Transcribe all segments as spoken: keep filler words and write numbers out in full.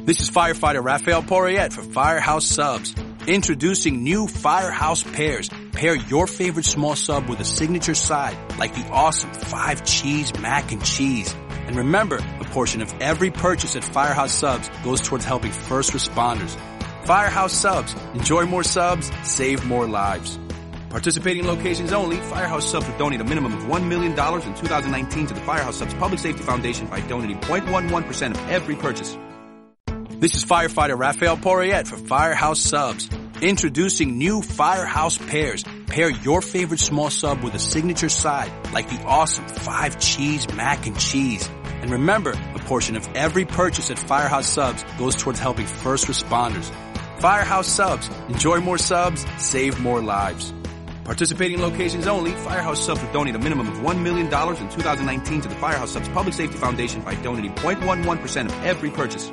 This is firefighter Rafael Porriette for Firehouse Subs. Introducing new Firehouse Pairs. Pair your favorite small sub with a signature side, like the awesome five cheese mac and cheese. And remember, a portion of every purchase at Firehouse Subs goes towards helping first responders. Firehouse Subs. Enjoy more subs, save more lives. Participating locations only, Firehouse Subs will donate a minimum of one million dollars in two thousand nineteen to the Firehouse Subs Public Safety Foundation by donating zero point one one percent of every purchase. This is firefighter Rafael Porriette for Firehouse Subs. Introducing new Firehouse Pairs. Pair your favorite small sub with a signature side, like the awesome five cheese mac and cheese. And remember, a portion of every purchase at Firehouse Subs goes towards helping first responders. Firehouse Subs. Enjoy more subs, save more lives. Participating locations only, Firehouse Subs will donate a minimum of one million dollars in two thousand nineteen to the Firehouse Subs Public Safety Foundation by donating zero point one one percent of every purchase.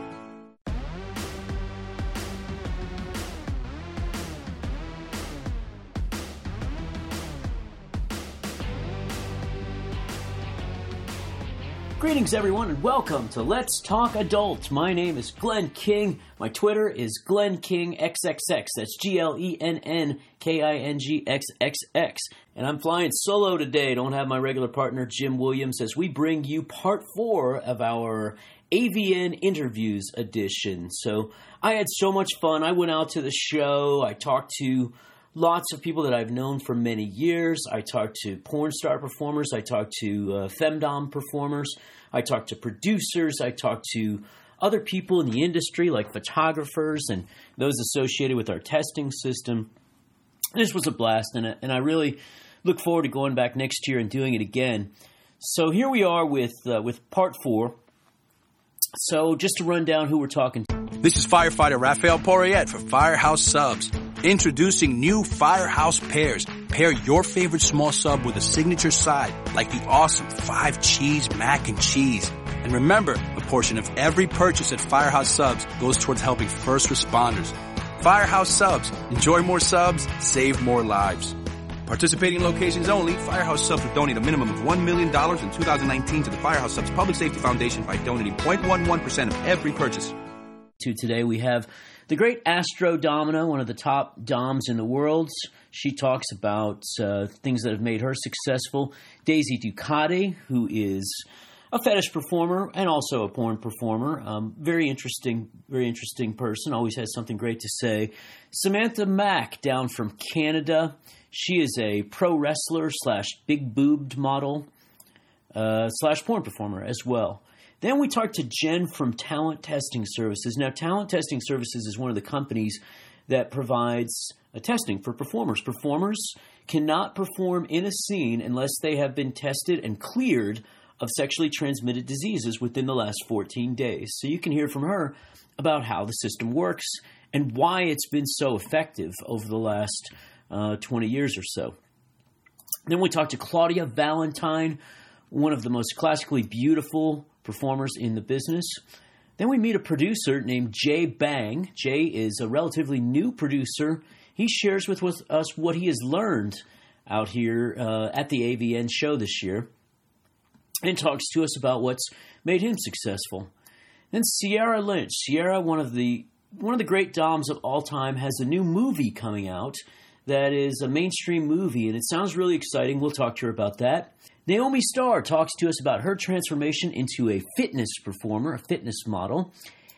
Greetings, everyone, and welcome to Let's Talk Adult. My name is Glenn King. My Twitter is Glenn King X X X. That's G L E N N K I N G X X X. And I'm flying solo today. Don't have my regular partner, Jim Williams, as we bring you part four of our A V N Interviews edition. So I had so much fun. I went out to the show. I talked to lots of people that I've known for many years. I talked to porn star performers. I talked to uh, femdom performers. I talked to producers. I talked to other people in the industry like photographers and those associated with our testing system. This was a blast, and, and I really look forward to going back next year and doing it again. So here we are with uh, with part four. So just to run down who we're talking to. This is firefighter Rafael Porriette for Firehouse Subs. Introducing new Firehouse Pairs. Pair your favorite small sub with a signature side, like the awesome five cheese mac and cheese. And remember, a portion of every purchase at Firehouse Subs goes towards helping first responders. Firehouse Subs. Enjoy more subs, save more lives. Participating locations only, Firehouse Subs will donate a minimum of one million dollars in two thousand nineteen to the Firehouse Subs Public Safety Foundation by donating zero point one one percent of every purchase. Today we have the great Astro Domina, one of the top doms in the world. She talks about uh, things that have made her successful. Daisy Ducati, who is a fetish performer and also a porn performer. Um, very interesting, very interesting person. Always has something great to say. Samantha Mack, down from Canada. She is a pro wrestler slash big boobed model uh, slash porn performer as well. Then we talked to Jen from Talent Testing Services. Now, Talent Testing Services is one of the companies that provides a testing for performers. Performers cannot perform in a scene unless they have been tested and cleared of sexually transmitted diseases within the last fourteen days. So you can hear from her about how the system works and why it's been so effective over the last uh, twenty years or so. Then we talked to Claudia Valentine, one of the most classically beautiful performers in the business. Then we meet a producer named Jay Bang. Jay is a relatively new producer. He shares with us what he has learned out here uh, at the A V N show this year and talks to us about what's made him successful. Then Sierra Lynch. Sierra, one of the one of the great doms of all time, has a new movie coming out that is a mainstream movie, and it sounds really exciting. We'll talk to her about that. Naomi Starr talks to us about her transformation into a fitness performer, a fitness model.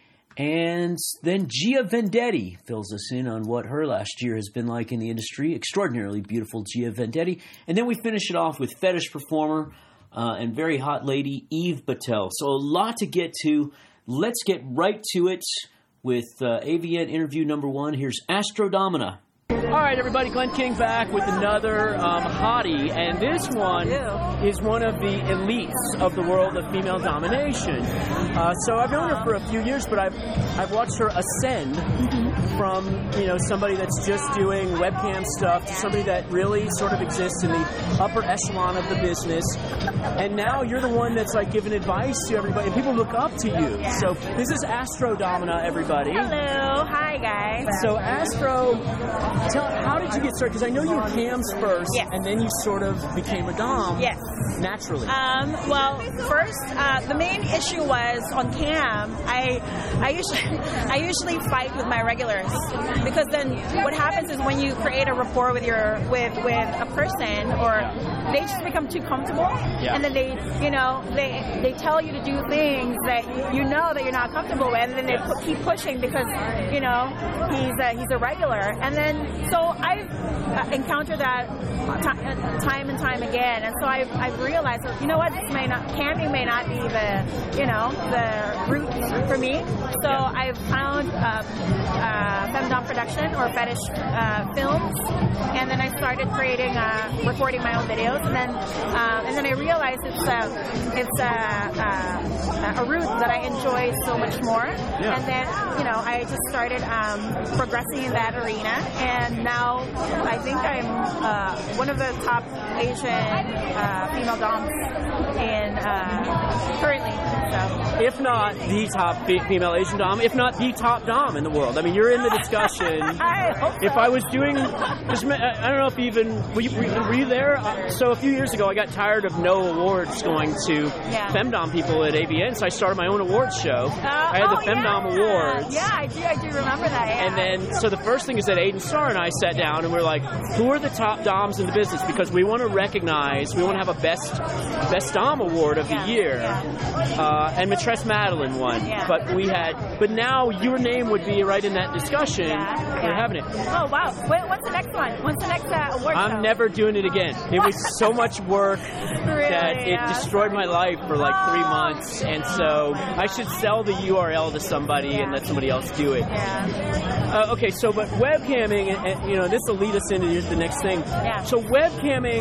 And then Gia Vendetti fills us in on what her last year has been like in the industry. Extraordinarily beautiful Gia Vendetti. And then we finish it off with fetish performer uh, and very hot lady Eve Battelle. So a lot to get to. Let's get right to it with uh, A V N interview number one. Here's Astro Domina. All right, everybody, Glenn King back with another um, hottie, and this one is one of the elites of the world of female domination. Uh, so I've known her for a few years, but I've I've watched her ascend from, you know, somebody that's just doing webcam stuff to somebody that really sort of exists in the upper echelon of the business. And now you're the one that's like giving advice to everybody, and people look up to you. Yeah. So this is Astro Domina, everybody. Hello, hi guys. So Astro, tell, how did you get started? Because I know you were cams first, Yes. and then you sort of became a dom. Yes. naturally? Um, well, first, uh, the main issue was on cam. I I usually I usually fight with my regulars because then what happens is when you create a rapport with your with with a person, or they just become too comfortable, yeah. and then they you know they they tell you to do things that you know that you're not comfortable with, and then they yeah. pu- keep pushing because you know he's a, he's a regular, and then so I've uh, encountered that t- time and time again, and so I've I've realized that, you know what, this may not camming may not be the you know the route for me. So yeah. I've found um, uh, Femdom Production or Fetish uh, Films, and then I started creating, uh, recording my own videos, and then um, and then I realized it's a it's a, a, a route that I enjoy so much more. Yeah. And then you know I just started um, progressing in that arena, and now I think I'm uh, one of the top Asian uh, female doms in uh, currently. So. If not the top fe- female Asian dom, if not the top dom in the world. I mean, you're in the discussion. I hope so. If I was doing, just, I don't know if even, were you, were you there? Uh, so a few years ago, I got tired of no awards going to yeah. femdom people at A V N, so I started my own awards show. Uh, I had oh, the Femdom yeah. Awards. Yeah, I do. I do remember that. Yeah. And then, so the first thing is that Aiden Starr and I sat down and we we're like, who are the top doms in the business? Because we want to recognize, we want to have a best best dom award of yeah. the year. Yeah. Uh, and Matresse Madeline won. Yeah. But we had, but now your name would be right in that discussion. Yeah. We're yeah. having it. Oh wow! When, what's the next one? What's the next uh, award I'm show? never doing it again. It was so much work Really? that it Yeah. destroyed my life for like three months. And so I should sell the U R L to somebody Yeah. and let somebody else do it. Yeah. Uh, okay, so but webcamming, and, and you know, this will lead us into the next thing. Yeah. So webcamming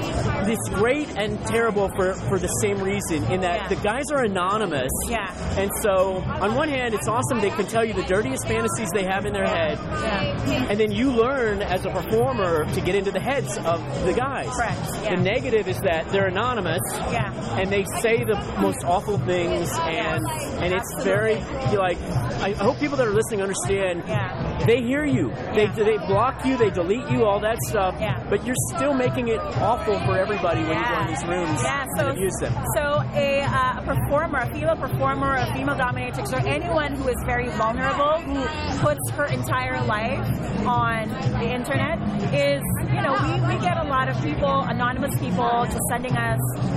is great and terrible for, for the same reason, in that Yeah. the guys are anonymous. Yeah. And so on one hand, it's awesome they can tell you the dirtiest fantasies they have in their head, Yeah. and then you learn as a performer to get into the heads of the guys. Correct. Yeah. The negative is that they're anonymous, Yeah. and they say the most awful things, and and it's very, you're like, I hope people that are listening understand. Yeah. They hear you. They Yeah. they block you. They delete you. All that stuff. Yeah. But you're still making it awful for everybody when you go in these rooms Yeah, so, and abuse them. So a, uh, a performer, a female performer, a female dominatrix, or anyone who is very vulnerable, who puts her entire life on the internet, is, you know, we, we get a lot of people, anonymous people, just sending us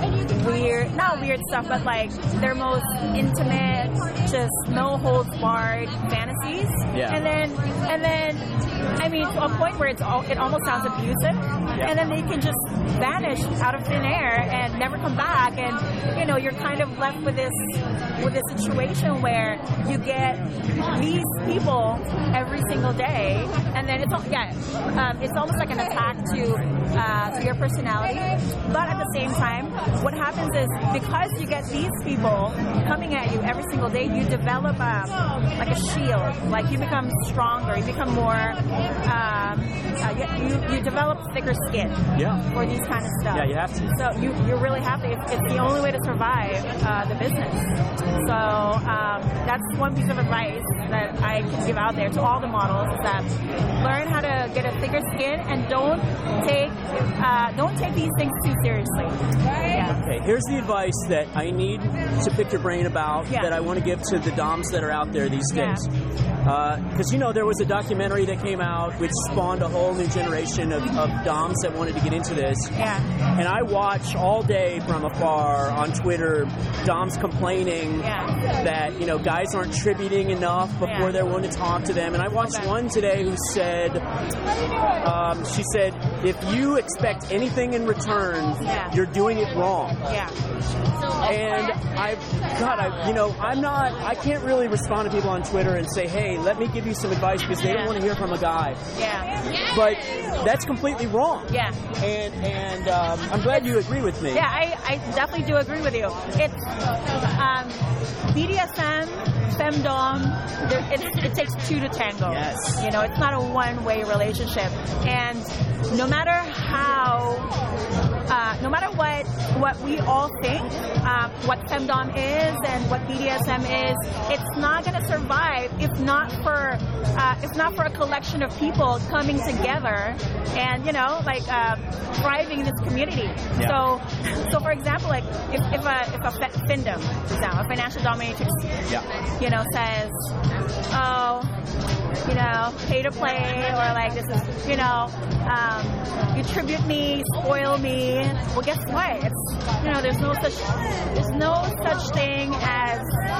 weird, not weird stuff, but like their most intimate, just no holds barred fantasies. Yeah. And then, and then, I mean, to a point where it's all, it almost sounds abusive. Yeah. And then they can just vanish out of thin air and never come back, and you know you're kind of left with this with this situation where you get these people every single day, and then it's all, yeah, um, it's almost like an attack to uh, to your personality. But at the same time, what happens is because you get these people coming at you every single day, you develop a, like a shield. Like you become stronger, you become more. Um, uh, you, you you develop thicker skin. Yeah. For these kind of stuff. Yeah, you have to. So you, you really have to. It's, it's the only way to survive uh, the business. So um, that's one piece of advice that I can give out there to all the models, is that learn how to get a thicker skin and don't take uh, don't take these things too seriously. Yeah. Okay, here's the advice that I need to pick your brain about, Yeah. that I want to give to the doms that are out there these Yeah. days. Because, uh, you know, there was a documentary that came out which spawned a whole new generation of, of doms that wanted to get into this. Yeah. And I watch all day from afar on Twitter doms complaining Yeah. that, you know, guys aren't tributing enough before Yeah. they're willing to talk to them. And I watched Okay. one today who said, um, she said, if you expect anything in return, Yeah. you're doing it wrong. Yeah. And I've, God, I, you know, I'm not, I can't really respond to people on Twitter and say, hey, let me give you some advice, because they don't Yeah. want to hear from a guy. Yeah. But that's completely wrong. Yeah. And and um, I'm glad you agree with me. Yeah, I, I definitely do agree with you. It's um, B D S M, femdom. There, it, it takes two to tango. Yes. You know, it's not a one-way relationship. And no matter how, uh, no matter what what we all think, um, what femdom is and what B D S M is, it's not going to survive if it's not for uh, it's not for a collection of people coming together and you know like uh, thriving in this community. Yeah. So so for example, like if, if a if a FinDom, for example, a financial dominatrix, Yeah. you know, says, oh, you know, pay to play, or like this is, you know, um, you tribute me, spoil me. Well, guess what? It's, you know, there's no such, there's no such thing as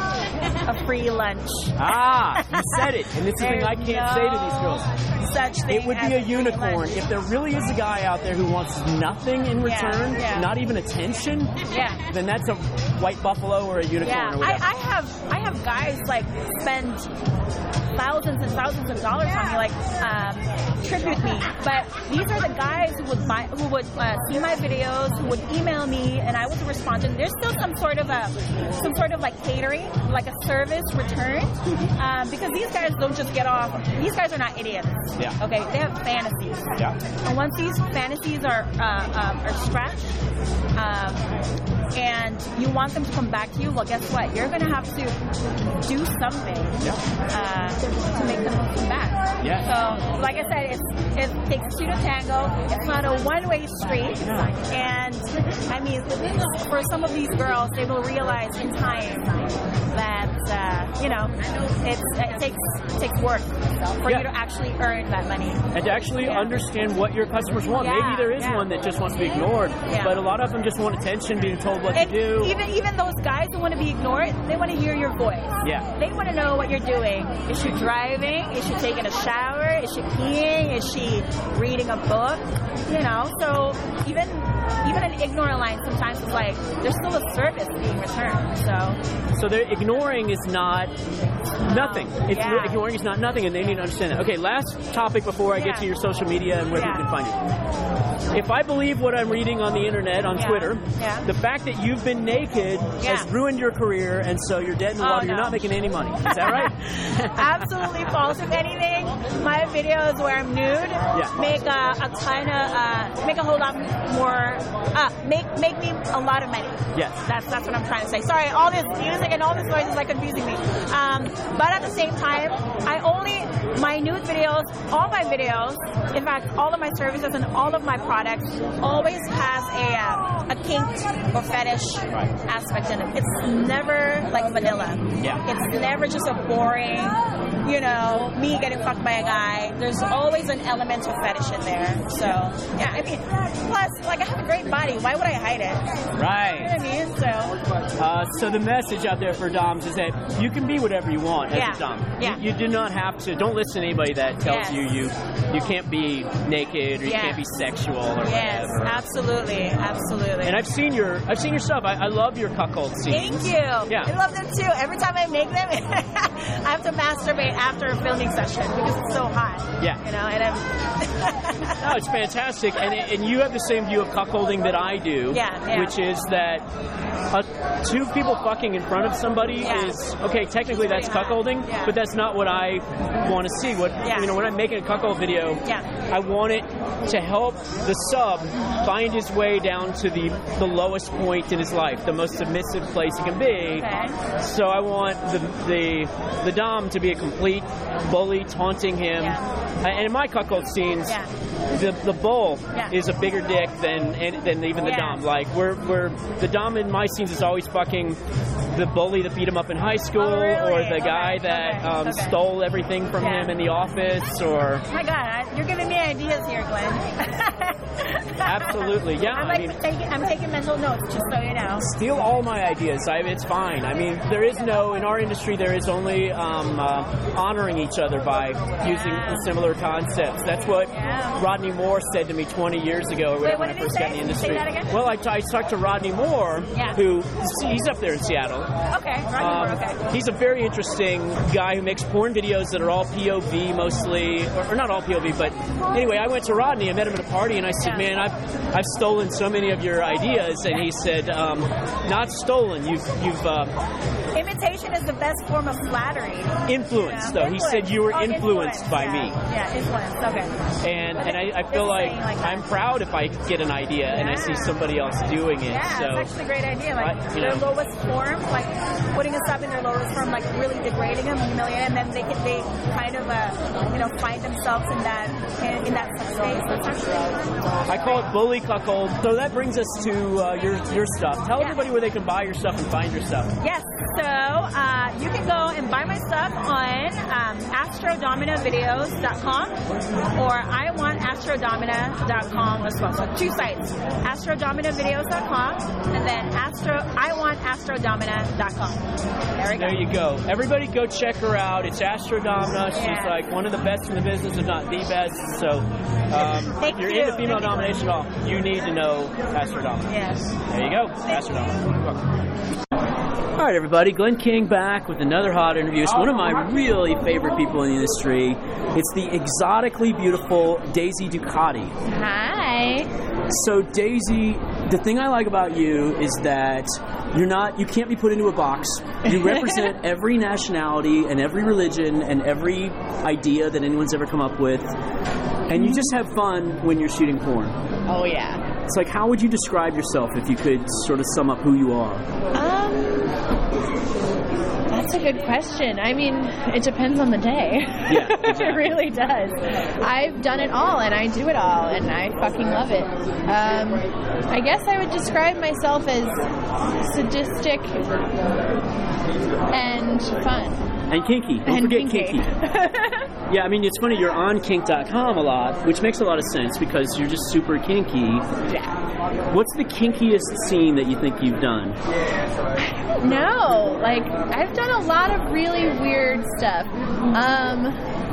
a free lunch. Ah, you said it, and this is the thing I can't There's say to these girls. no Such thing It would as be a free unicorn lunch. if there really is a guy out there who wants nothing in Yeah, return, yeah. not even attention. Yeah. Then that's a white buffalo or a unicorn Yeah, or I, whatever. I have I have guys like spend thousands and thousands of dollars on me, like um, tribute me. But these are the guys who would buy, who would uh, see my videos, who would email me, and I would respond. And there's still some sort of a some sort of like catering, like a service return, um, because these guys don't just get off. These guys are not idiots. Yeah. Okay, they have fantasies. Yeah. And once these fantasies are uh, um, are scratched, um, and you want them to come back to you, well, guess what? You're going to have to do something uh, to make them come back. Yeah. So, like I said, it's, it takes two to tango. It's not a one-way street. And, I mean, for some of these girls, they will realize in time that, uh, you know, it's, it takes it takes work for Yeah. you to actually earn that money. And to actually Yeah. understand what your customers want. Yeah, Maybe there is yeah. one that just wants to be ignored, Yeah. but a lot of them just want attention, being told what And to do. even even those guys who want to be ignored, they want to hear your voice. Yeah. They want to know what you're doing. Is she driving? Is she taking a shower? Is she peeing? Is she reading a book? You know, so even even an ignorant line sometimes is like there's still a service being returned. So So they're ignoring is not nothing. It's Yeah. ignoring is not nothing, and they need to understand that. Okay, last topic before I get Yeah. to your social media and where Yeah. people can find you. If I believe what I'm reading on the internet, on Yeah. Twitter, Yeah. the fact that you've been naked Yeah. has ruined your career, and so you're dead in the Oh, water. You're no. not making any money. Is that right? absolutely false. If anything, my videos where I'm nude make a, a ton of uh, make a whole lot more uh, make make me a lot of money. Yes. That's that's what I'm trying to say. Sorry, all this music and all this noise is like confusing me. Um, but at the same time, I only my nude videos, all my videos, in fact, all of my services and all of my products always has a uh, a kink or fetish Right. aspect in it. It's never like vanilla. Yeah. It's never just a boring, you know, me getting fucked by a guy. There's always an element of fetish in there. So yeah, I mean, plus like I have a great body. Why would I hide it? You know Right. what I mean? So Uh, so the message out there for Doms is that you can be whatever you want as Yeah. a Dom. Yeah. You, you do not have to. Don't listen to anybody that tells Yes. you you you can't be naked or you Yeah. can't be sexual or yes, whatever. absolutely, absolutely. And I've seen your I've seen your stuff. I, I love your cuckold scenes. Thank you. Yeah. I love them too. Every time I make them, I have to masturbate after a filming session because it's so hot. Yeah. You know, and I'm. No, it's fantastic, and and you have the same view of cuckolding that I do. Yeah, yeah. Which is that uh, two people fucking in front of somebody Yeah. is okay. Technically, that's Pretty hot. cuckolding, Yeah. but that's not what I want to see. What Yeah. you know, when I'm making a cuckold video, Yeah. I want it to help the sub find his way down to the the lowest point in his life, the most submissive place he can be. Okay. So I want the the the dom to be a complete bully, taunting him. Yeah. And in my cuckold scenes, Yeah. the the bull Yeah. is a bigger dick than and- than even the Yeah. dom. Like we're we're the dom in my scenes is always fucking the bully that beat him up in high school, Oh, really? or the guy Okay, that okay, um, okay. stole everything from Yeah. him in the office, or Oh my God, I- you're giving me ideas here, Glenn. absolutely, yeah. I'm I like mean, taking, I'm taking mental notes, just so you know. steal all my ideas. I, it's fine. I mean, there is no in our industry. There is only um, uh, honoring each other by using Yeah. similar concepts. That's what Yeah. Rodney Moore said to me twenty years ago, or Wait, when what I did he first say? got in the industry. Say that again? Well, I, t- I talked to Rodney Moore, Yeah. who he's up there in Seattle. Okay, Rodney Um, Moore, okay. He's a very interesting guy who makes porn videos that are all P O V mostly, or, or not all P O V, but anyway, I went to Rodney, I met him at a party, and I said, Yeah. man, I've, I've stolen so many of your ideas, and he said, um, not stolen, you've, you've uh, imitation is the best form of flattery. Influence, You know? though. He Influence. said you were Oh, influenced influence, by yeah. me. Yeah, influence. Okay. And But and I, I it's feel like, saying like that. I'm proud if I get an idea and I see Yeah. somebody else doing it. Yeah, so it's actually a great idea. Like I- you their know. lowest form, like putting a sub in their lowest form, like really degrading them, humiliating them, and then they can they kind of uh, you know find themselves in that in, in that space. That's actually I call it bully cuckold. So that brings us to uh, your your stuff. Tell Yeah. everybody where they can buy your stuff and find your stuff. Yes, so uh, you can go and buy my stuff on um, astro domina videos dot com or I want astro domina dot com as well. So two sites, astro domina videos dot com and then astro I want astro domina dot com. There we go. There you go. Everybody go check her out. It's Astro Domina. She's Yeah. like one of the best in the business, if not the best. So um, Thank if you're you. into female Thank you. domination at all, you need to know Astro Domina. Yes. There you go. Astro Domina. All right, everybody. Glenn King back with another hot interview. It's one of my really favorite people in the industry. It's the exotically beautiful Daisy Ducati. Hi. So Daisy, the thing I like about you is that you're not, you can't be put into a box. You represent every nationality and every religion and every idea that anyone's ever come up with. And you just have fun when you're shooting porn. Oh yeah. It's like, how would you describe yourself if you could sort of sum up who you are? Um, that's a good question. I mean, it depends on the day. Yeah, It exactly. really does. I've done it all, and I do it all, and I fucking love it. Um, I guess I would describe myself as sadistic and fun. And kinky. Don't and forget kinky. kinky. Yeah, I mean, it's funny, you're on kink dot com a lot, which makes a lot of sense because you're just super kinky. Yeah. What's the kinkiest scene that you think you've done? No, like I've done a lot of really weird stuff. Um,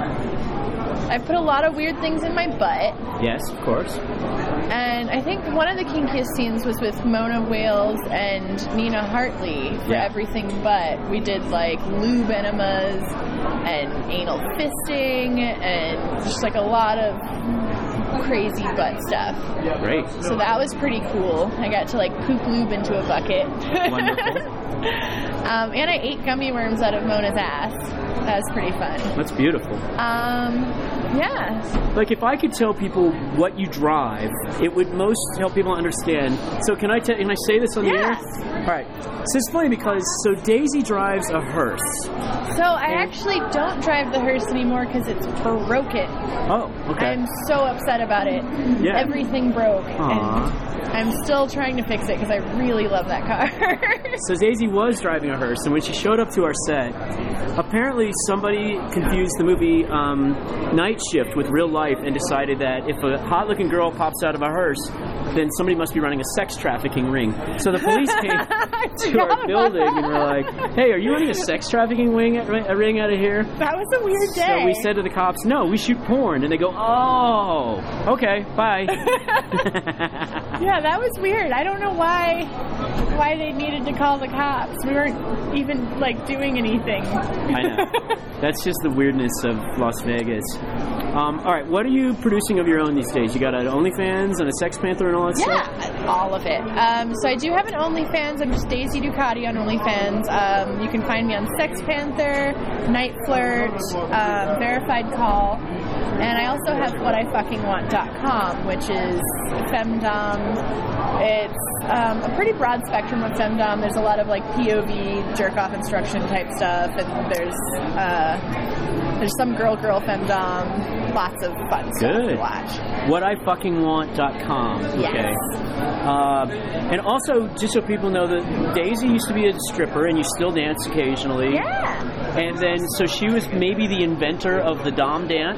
I've put a lot of weird things in my butt, Yes, of course. and I think one of the kinkiest scenes was with Mona Wales and Nina Hartley for Yeah. Everything But. We did like lube enemas and anal fisting and just like a lot of crazy butt stuff. Great. So that was pretty cool. I got to like poop lube into a bucket. Wonderful. Um, and I ate gummy worms out of Mona's ass. That was pretty fun. That's beautiful. Um, yeah. Like, if I could tell people what you drive, it would most help people understand. So can I tell? Can I say this on the Yes. air? All right. So it's funny because so Daisy drives a hearse. So I actually don't drive the hearse anymore because it's broken. Oh, okay. I'm so upset about it. Yeah. Everything broke. Aw. And I'm still trying to fix it because I really love that car. So Daisy was driving a hearse, and when she showed up to our set, apparently somebody confused the movie um, Night Shift with real life and decided that if a hot-looking girl pops out of a hearse, then somebody must be running a sex trafficking ring. So the police came to our building and were like, "Hey, are you running a sex trafficking wing, a ring out of here?" That was a weird day. So we said to the cops, "No, we shoot porn," and they go, "Oh, okay, bye." Yeah, that was weird. I don't know why why they needed to call the cops. We weren't even like doing anything. I know. That's just the weirdness of Las Vegas. Um, all right, what are you producing of your own these days? You got an OnlyFans and a Sex Panther and all that stuff? Yeah, all of it. Um, so I do have an OnlyFans. I'm just Daisy Ducati on OnlyFans. Um, you can find me on Sex Panther, Night Flirt, um, Verified Call, and I also have what I fucking want dot com, which is femdom. It's um, a pretty broad spectrum of femdom. There's a lot of like P O V jerk off instruction type stuff, and there's uh, there's some girl girl femdom. Lots of fun stuff Good. to watch. what I fucking want dot com. Okay. Yes. Uh, and also, just so people know, that Daisy used to be a stripper, and you still dance occasionally. Yeah. And then, so she was maybe the inventor of the Dom dance.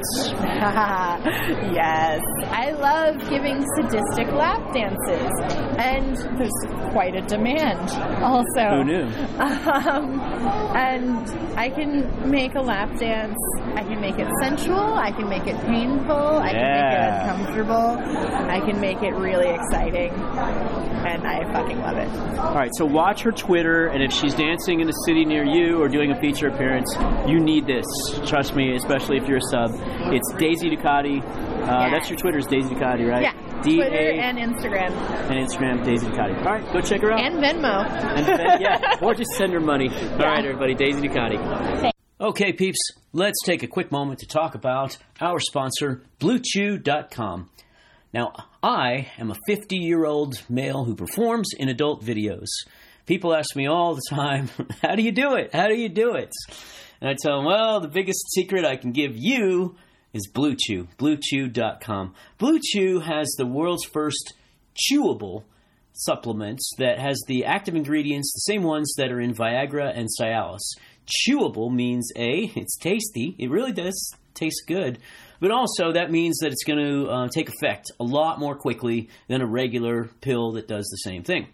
Yes. I love giving sadistic lap dances. And there's quite a demand also. Who knew? Um, and I can make a lap dance. I can make it sensual. I can make it painful. I can make it Yeah. uncomfortable. I can make it really exciting. And I fucking love it. All right, so watch her Twitter, and if she's dancing in a city near you or doing a feature appearance, you need this. Trust me, especially if you're a sub. It's Daisy Ducati. Uh, Yeah. That's your Twitter, is Daisy Ducati, right? Yeah. D A Twitter and Instagram. And Instagram, Daisy Ducati. All right, go check her out. And Venmo. And then, yeah, or just send her money. All yeah. right, everybody, Daisy Ducati. Okay, peeps, let's take a quick moment to talk about our sponsor, Blue Chew dot com. Now, I am a fifty-year-old male who performs in adult videos. People ask me all the time, how do you do it? How do you do it? And I tell them, well, the biggest secret I can give you is Blue Chew, Blue Chew dot com. Blue Chew has the world's first chewable supplements that has the active ingredients, the same ones that are in Viagra and Cialis. Chewable means, A, it's tasty. It really does taste good. But also, that means that it's going to uh, take effect a lot more quickly than a regular pill that does the same thing.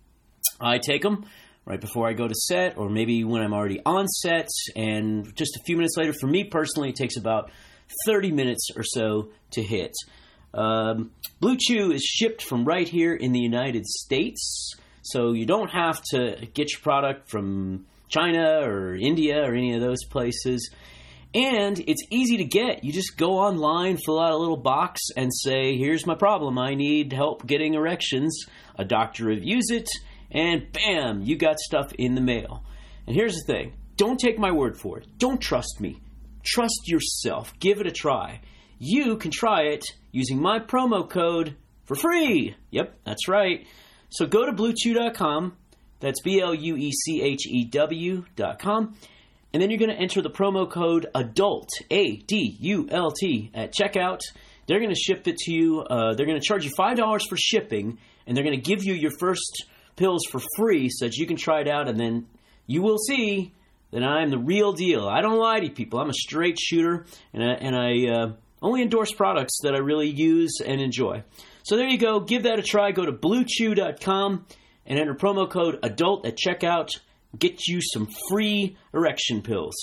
I take them right before I go to set, or maybe when I'm already on set, and just a few minutes later. For me personally, it takes about thirty minutes or so to hit. Um, Blue Chew is shipped from right here in the United States, so you don't have to get your product from China or India or any of those places. And it's easy to get. You just go online, fill out a little box, and say, here's my problem. I need help getting erections. A doctor reviews it, and bam, you got stuff in the mail. And here's the thing. Don't take my word for it. Don't trust me. Trust yourself. Give it a try. You can try it using my promo code for free. Yep, that's right. So go to Blue Chew dot com. That's B L U E C H E W dot com. And then you're going to enter the promo code ADULT, A D U L T, at checkout. They're going to ship it to you. Uh, they're going to charge you five dollars for shipping, and they're going to give you your first pills for free so that you can try it out, and then you will see that I'm the real deal. I don't lie to people. I'm a straight shooter, and I, and I uh, only endorse products that I really use and enjoy. So there you go. Give that a try. Go to Blue Chew dot com and enter promo code ADULT at checkout. Get you some free erection pills.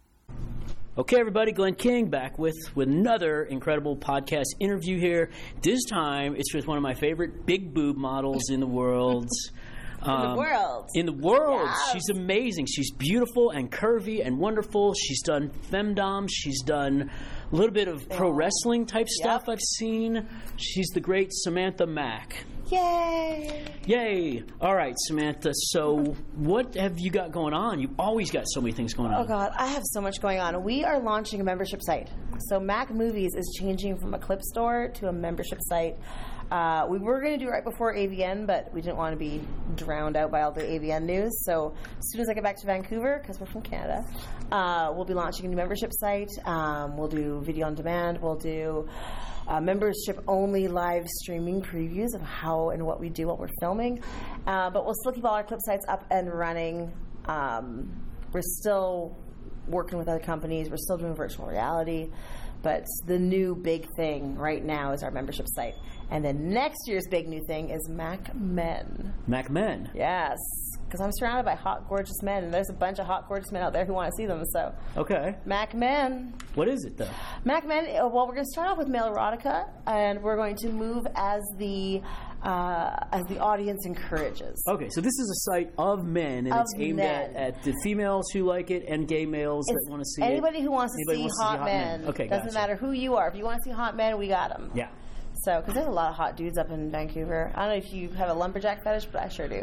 Okay, everybody, Glenn King back with, with another incredible podcast interview here. This time, it's with one of my favorite big boob models in the world. In um, the world. In the world. Yes. She's amazing. She's beautiful and curvy and wonderful. She's done femdom. She's done a little bit of pro wrestling type stuff yep. I've seen. She's the great Samantha Mack. Yay! Yay! All right, Samantha. So, what have you got going on? You've always got so many things going on. Oh God, I have so much going on. We are launching a membership site. So, Mac Movies is changing from a clip store to a membership site. Uh, we were going to do it right before A V N, but we didn't want to be drowned out by all the A V N news. So, as soon as I get back to Vancouver, because we're from Canada, uh, we'll be launching a new membership site. Um, we'll do video on demand. We'll do Uh, membership-only live streaming previews of how and what we do while we're filming. Uh, but we'll still keep all our clip sites up and running. Um, we're still working with other companies. We're still doing virtual reality. But the new big thing right now is our membership site. And then next year's big new thing is Mac Men. Mac Men? Yes. Because I'm surrounded by hot, gorgeous men, and there's a bunch of hot, gorgeous men out there who want to see them. So, okay. Mac Men. What is it, though? Mac Men, well, we're going to start off with male erotica, and we're going to move as the uh, as the audience encourages. Okay, so this is a site of men, and of it's aimed men. at, at the females who like it and gay males it's that want to see anybody it. Who wants to anybody see wants hot to see hot men. men. Okay, Doesn't gotcha. matter who you are. If you want to see hot men, we got them. Yeah. So, because there's a lot of hot dudes up in Vancouver. I don't know if you have a lumberjack fetish, but I sure do.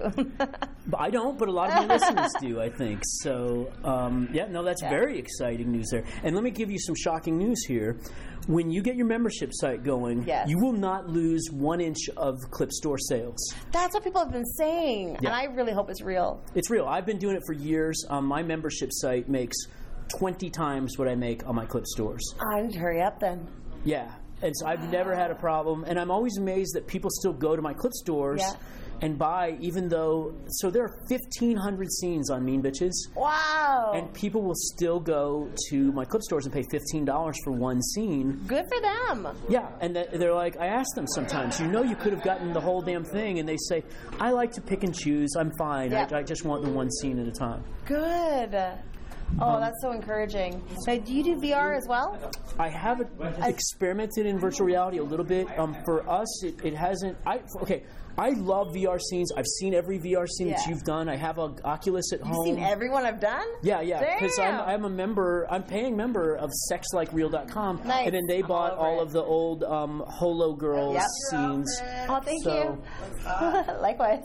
I don't, but a lot of my listeners do, I think. So, um, yeah, no, that's yeah. very exciting news there. And let me give you some shocking news here. When you get your membership site going, yes. you will not lose one inch of Clip Store sales. That's what people have been saying, yeah. and I really hope it's real. It's real. I've been doing it for years. Um, my membership site makes twenty times what I make on my Clip Stores. I need to hurry up then. Yeah. And so I've never had a problem. And I'm always amazed that people still go to my Clip Stores yeah. and buy, even though... So there are fifteen hundred scenes on Mean Bitches. Wow. And people will still go to my Clip Stores and pay fifteen dollars for one scene. Good for them. Yeah. And they're like, I ask them sometimes, you know you could have gotten the whole damn thing. And they say, I like to pick and choose. I'm fine. Yeah. I, I just want the one scene at a time. Good. Oh, that's so encouraging. Now, do you do V R as well? I have experimented in virtual reality a little bit. Um, for us, it, it hasn't. I okay. I love V R scenes. I've seen every V R scene Yeah. that you've done. I have an Oculus at You've home. seen everyone I've done? Yeah, yeah. Because I'm, Damn. I'm a member. I'm paying member of sex like real dot com, Nice. and then they bought All over all it. of the old um, Holo Girls Yep. scenes. Oh, thank So- you. Likewise.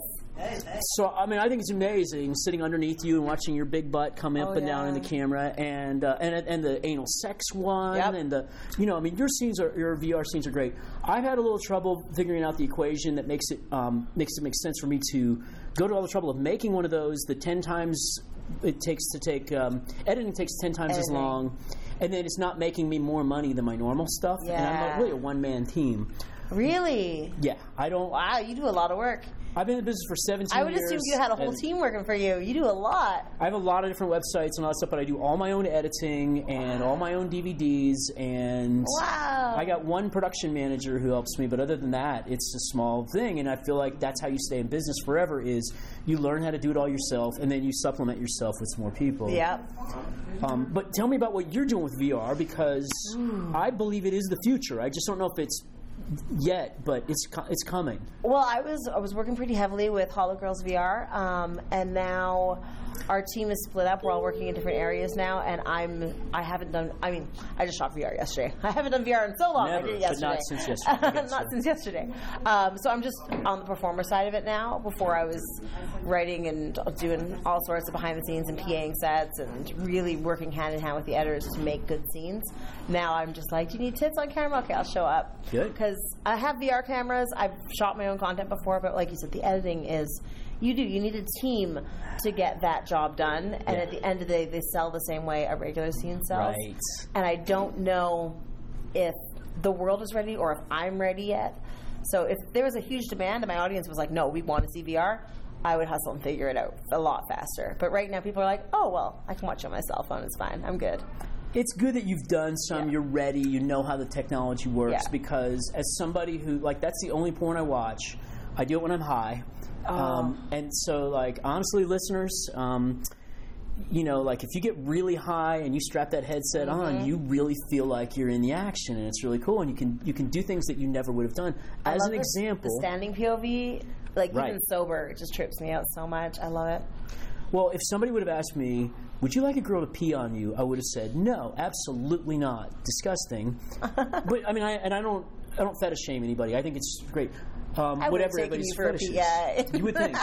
So, I mean, I think it's amazing sitting underneath you and watching your big butt come up Oh, and down in the yeah. camera, and uh, and and the anal sex one, Yep. and the you know, I mean, your scenes are your V R scenes are great. I've had a little trouble figuring out the equation that makes it um, makes it make sense for me to go to all the trouble of making one of those. The ten times it takes to take um, editing takes ten times as Editing. long, and then it's not making me more money than my normal stuff. And I'm Yeah. like really a one man team. Really? Yeah, I don't. Wow, you do a lot of work. I've been in business for seventeen I would years. assume you had a whole and- team working for you. You do a lot. I have a lot of different websites and all that stuff, but I do all my own editing and all my own D V Ds, and Wow. I got one production manager who helps me, but other than that, it's a small thing, and I feel like that's how you stay in business forever is you learn how to do it all yourself, and then you supplement yourself with some more people. Yep. Um, but tell me about what you're doing with V R, because I believe it is the future. I just don't know if it's yet, but it's co- it's coming. Well, I was I was working pretty heavily with Holo Girls V R, um, and now our team is split up. We're all working in different areas now, and I'm I haven't done. I mean, I just shot V R yesterday. I haven't done V R in so long. Never, I did it but yesterday. not since yesterday, I guess, not so. since yesterday. Um, so I'm just on the performer side of it now. Before I was writing and doing all sorts of behind the scenes and PAing sets and really working hand in hand with the editors to make good scenes. Now I'm just like, do you need tits on camera? Okay, I'll show up. Good. Because I have V R cameras. I've shot my own content before, but like you said, the editing is you do. You need a team to get that job done, and Yeah. at the end of the day, they sell the same way a regular scene sells. Right. And I don't know if the world is ready or if I'm ready yet. So if there was a huge demand and my audience was like, no, we want to see V R, I would hustle and figure it out a lot faster. But right now, people are like, oh, well, I can watch it on my cell phone. It's fine. I'm good. It's good that you've done some, Yeah. you're ready, you know how the technology works, Yeah. because as somebody who, like, that's the only porn I watch. I do it when I'm high. Oh. Um, and so, like, honestly, listeners, um, you know, like, if you get really high and you strap that headset Mm-hmm. on, you really feel like you're in the action, and it's really cool, and you can you can do things that you never would have done. I As love an the- example, the standing P O V, like Right. even sober, it just trips me out so much. I love it. well, if somebody would have asked me, would you like a girl to pee on you? I would have said, no, absolutely not. Disgusting. But, I mean, I, and I don't I don't fetish shame anybody. I think it's great. Um, I would whatever have taken everybody's you for a fetishes. pee, yeah. You would think.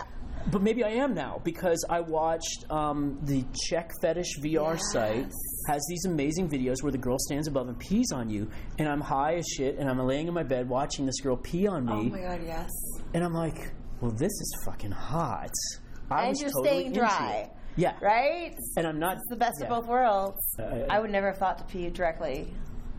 But maybe I am now, because I watched um, the Czech Fetish V R Yes. site has these amazing videos where the girl stands above and pees on you, and I'm high as shit, and I'm laying in my bed watching this girl pee on me, Oh my god, yes. and I'm like, well, this is fucking hot. I And was you're totally staying into dry. it. Yeah. Right? And I'm not It's the best yeah. of both worlds. Uh, I- I would never have thought to pee directly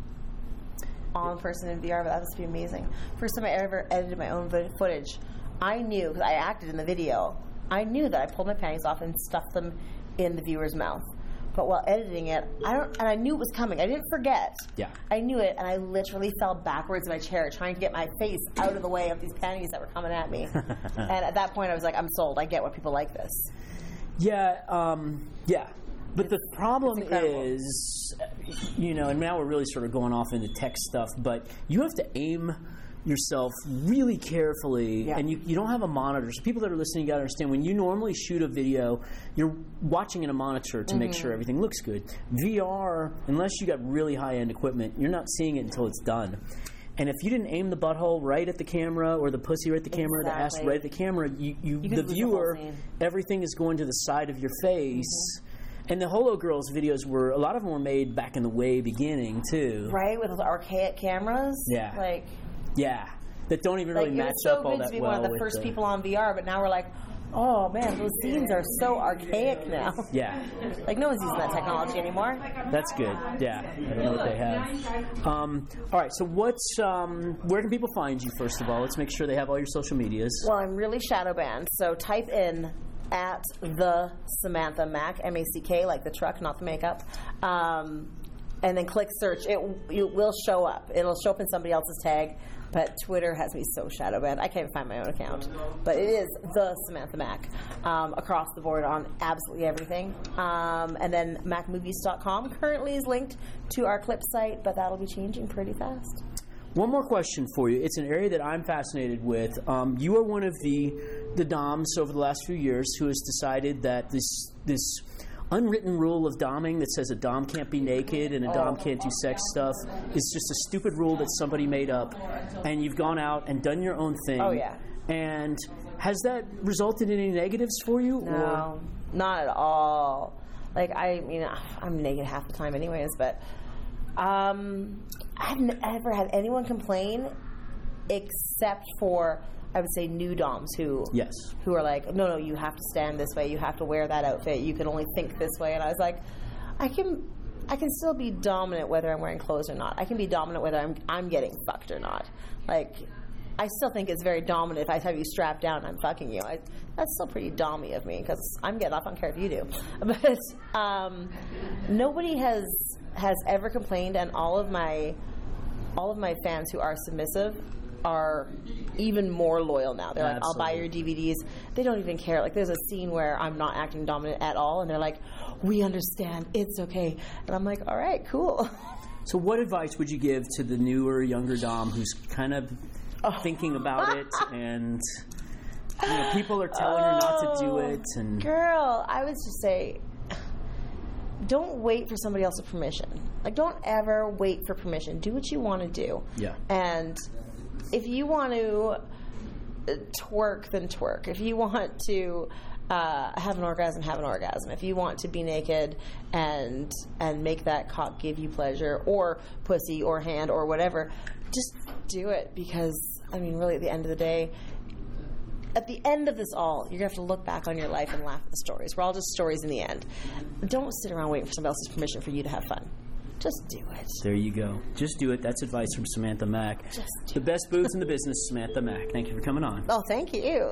on person in V R, but that must be amazing. First time I ever edited my own vid- footage, I knew, because I acted in the video, I knew that I pulled my panties off and stuffed them in the viewer's mouth. But while editing it, I don't, and I knew it was coming. I didn't forget. Yeah. I knew it, and I literally fell backwards in my chair trying to get my face out of the way of these panties that were coming at me. And at that point, I was like, I'm sold. I get why people like this. Yeah, um, yeah. But the problem it's incredible. is, you know, and now we're really sort of going off into tech stuff, but you have to aim yourself really carefully, Yeah. and you, you don't have a monitor. So people that are listening, you got to understand, when you normally shoot a video, you're watching in a monitor to make sure everything looks good. V R, unless you got really high-end equipment, you're not seeing it until it's done. And if you didn't aim the butthole right at the camera, or the pussy right at the camera, the ass Exactly. right at the camera, you, you, You the could lose the whole viewer, scene. everything is going to the side of your face. And the Holo Girls videos were, a lot of them were made back in the way beginning, too. Right? With those archaic cameras. Yeah. Like, Yeah. That don't even like really it match was so up all good that to be well one of the with first the- people on V R, but now we're like, oh man, those scenes are so archaic now. Yeah. Like no one's using that technology anymore. That's good. Yeah. I don't know what they have. Um, all right. So what's, um, where can people find you, first of all? Let's make sure they have all your social medias. Well, I'm really shadow banned, so type in at the Samantha Mack, M A C K, like the truck, not the makeup. Um, and then click search. It, it will show up. It'll show up in somebody else's tag. But Twitter has me so shadow banned. I can't even find my own account. But it is the Samantha Mac um, across the board on absolutely everything. Um, and then mac movies dot com currently is linked to our clip site, but that'll be changing pretty fast. One more question for you. It's an area that I'm fascinated with. Um, you are one of the the doms over the last few years who has decided that this this unwritten rule of doming that says a dom can't be naked and a dom can't do sex stuff is just a stupid rule that somebody made up, and you've gone out and done your own thing. Oh, yeah. And has that resulted in any negatives for you? No, or? Not at all. Like, I mean, I'm naked half the time anyways, but um, I've never had anyone complain except for, I would say, new doms who yes. who are like, no, no, you have to stand this way, you have to wear that outfit, you can only think this way. And I was like, I can I can still be dominant whether I'm wearing clothes or not. I can be dominant whether I'm I'm getting fucked or not. Like, I still think it's very dominant if I have you strapped down and I'm fucking you. I, that's still pretty dommy of me because I'm getting off. I don't care if you do. But um, nobody has has ever complained, and all of my all of my fans who are submissive are even more loyal now. They're like, Absolutely. I'll buy your D V Ds. They don't even care. Like, there's a scene where I'm not acting dominant at all, and they're like, we understand. It's okay. And I'm like, all right, cool. So what advice would you give to the newer, younger dom who's kind of oh. thinking about it, and you know, people are telling oh, her not to do it? And girl, I would just say, don't wait for somebody else's permission. Like, don't ever wait for permission. Do what you want to do. Yeah. And if you want to twerk, then twerk. If you want to uh, have an orgasm, have an orgasm. If you want to be naked and and make that cock give you pleasure, or pussy, or hand, or whatever, just do it. Because, I mean, really, at the end of the day, at the end of this all, you're going to have to look back on your life and laugh at the stories. We're all just stories in the end. Don't sit around waiting for somebody else's permission for you to have fun. Just do it. There you go. Just do it. That's advice from Samantha Mac. Just do the best boobs in the business, Samantha Mac. Thank you for coming on. Oh, thank you.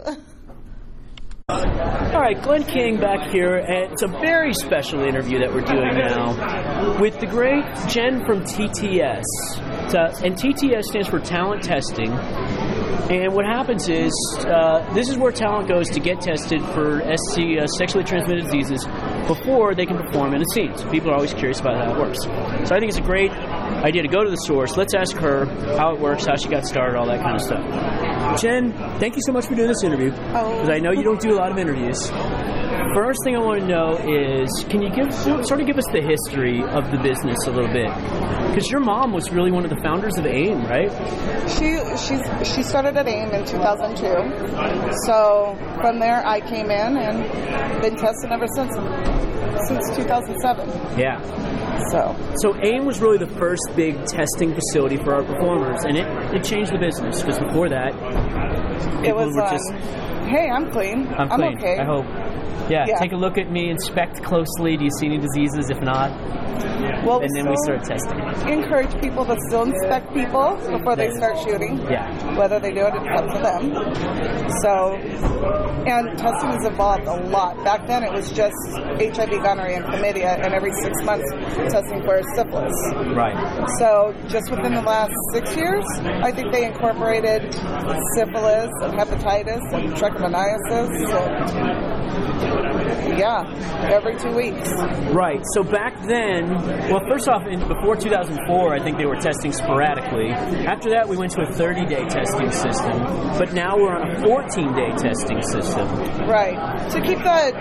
All right, Glenn King back here. And it's a very special interview that we're doing now with the great Jen from T T S. Uh, and T T S stands for Talent Testing. And what happens is, uh, this is where talent goes to get tested for S T, uh, sexually transmitted diseases before they can perform in a scene. So people are always curious about how it works. So I think it's a great idea to go to the source. Let's ask her how it works, how she got started, all that kind of stuff. Jen, thank you so much for doing this interview. Because I know you don't do a lot of interviews. First thing I want to know is, can you give sort of give us the history of the business a little bit? Because your mom was really one of the founders of AIM, right? She she's, she started at AIM in two thousand two. So from there, I came in and been testing ever since, since two thousand seven. Yeah. So so AIM was really the first big testing facility for our performers, and it, it changed the business, because before that, it was were um, just, hey, I'm clean. I'm, I'm clean. okay. I hope. Yeah, Yeah. Take a look at me, inspect closely. Do you see any diseases? If not, Well, and then we start testing. Encourage people to still inspect people before they start shooting. Yeah. Whether they do it, it's up to them. So, and testing has evolved a lot. Back then, it was just H I V, gonorrhea, and chlamydia, and every six months testing for syphilis. Right. So, just within the last six years, I think they incorporated syphilis and hepatitis and trichomoniasis. And, yeah, every two weeks. Right. So back then, well, first off, in, before two thousand four, I think they were testing sporadically. After that, we went to a thirty-day testing system. But now we're on a fourteen-day testing system. Right. To keep the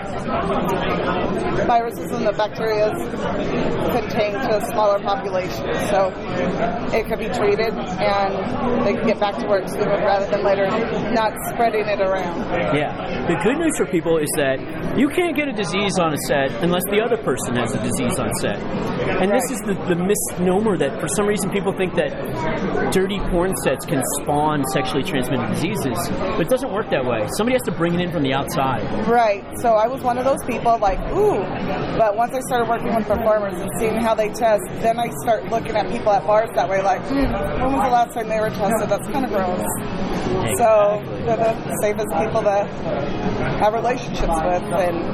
viruses and the bacteria contained to a smaller population. So it could be treated and they can get back to work sooner rather than later, not spreading it around. Yeah. The good news for people is that you can't get a disease on a set unless the other person has a disease on set. And this is the, the misnomer that for some reason people think that dirty porn sets can spawn sexually transmitted diseases. But it doesn't work that way. Somebody has to bring it in from the outside. Right. So I was one of those people like, ooh. But once I started working with performers and seeing how they test, then I start looking at people at bars that way like, hmm, when was the last time they were tested? That's kind of gross. Exactly. So they're the safest people to have relationships with, and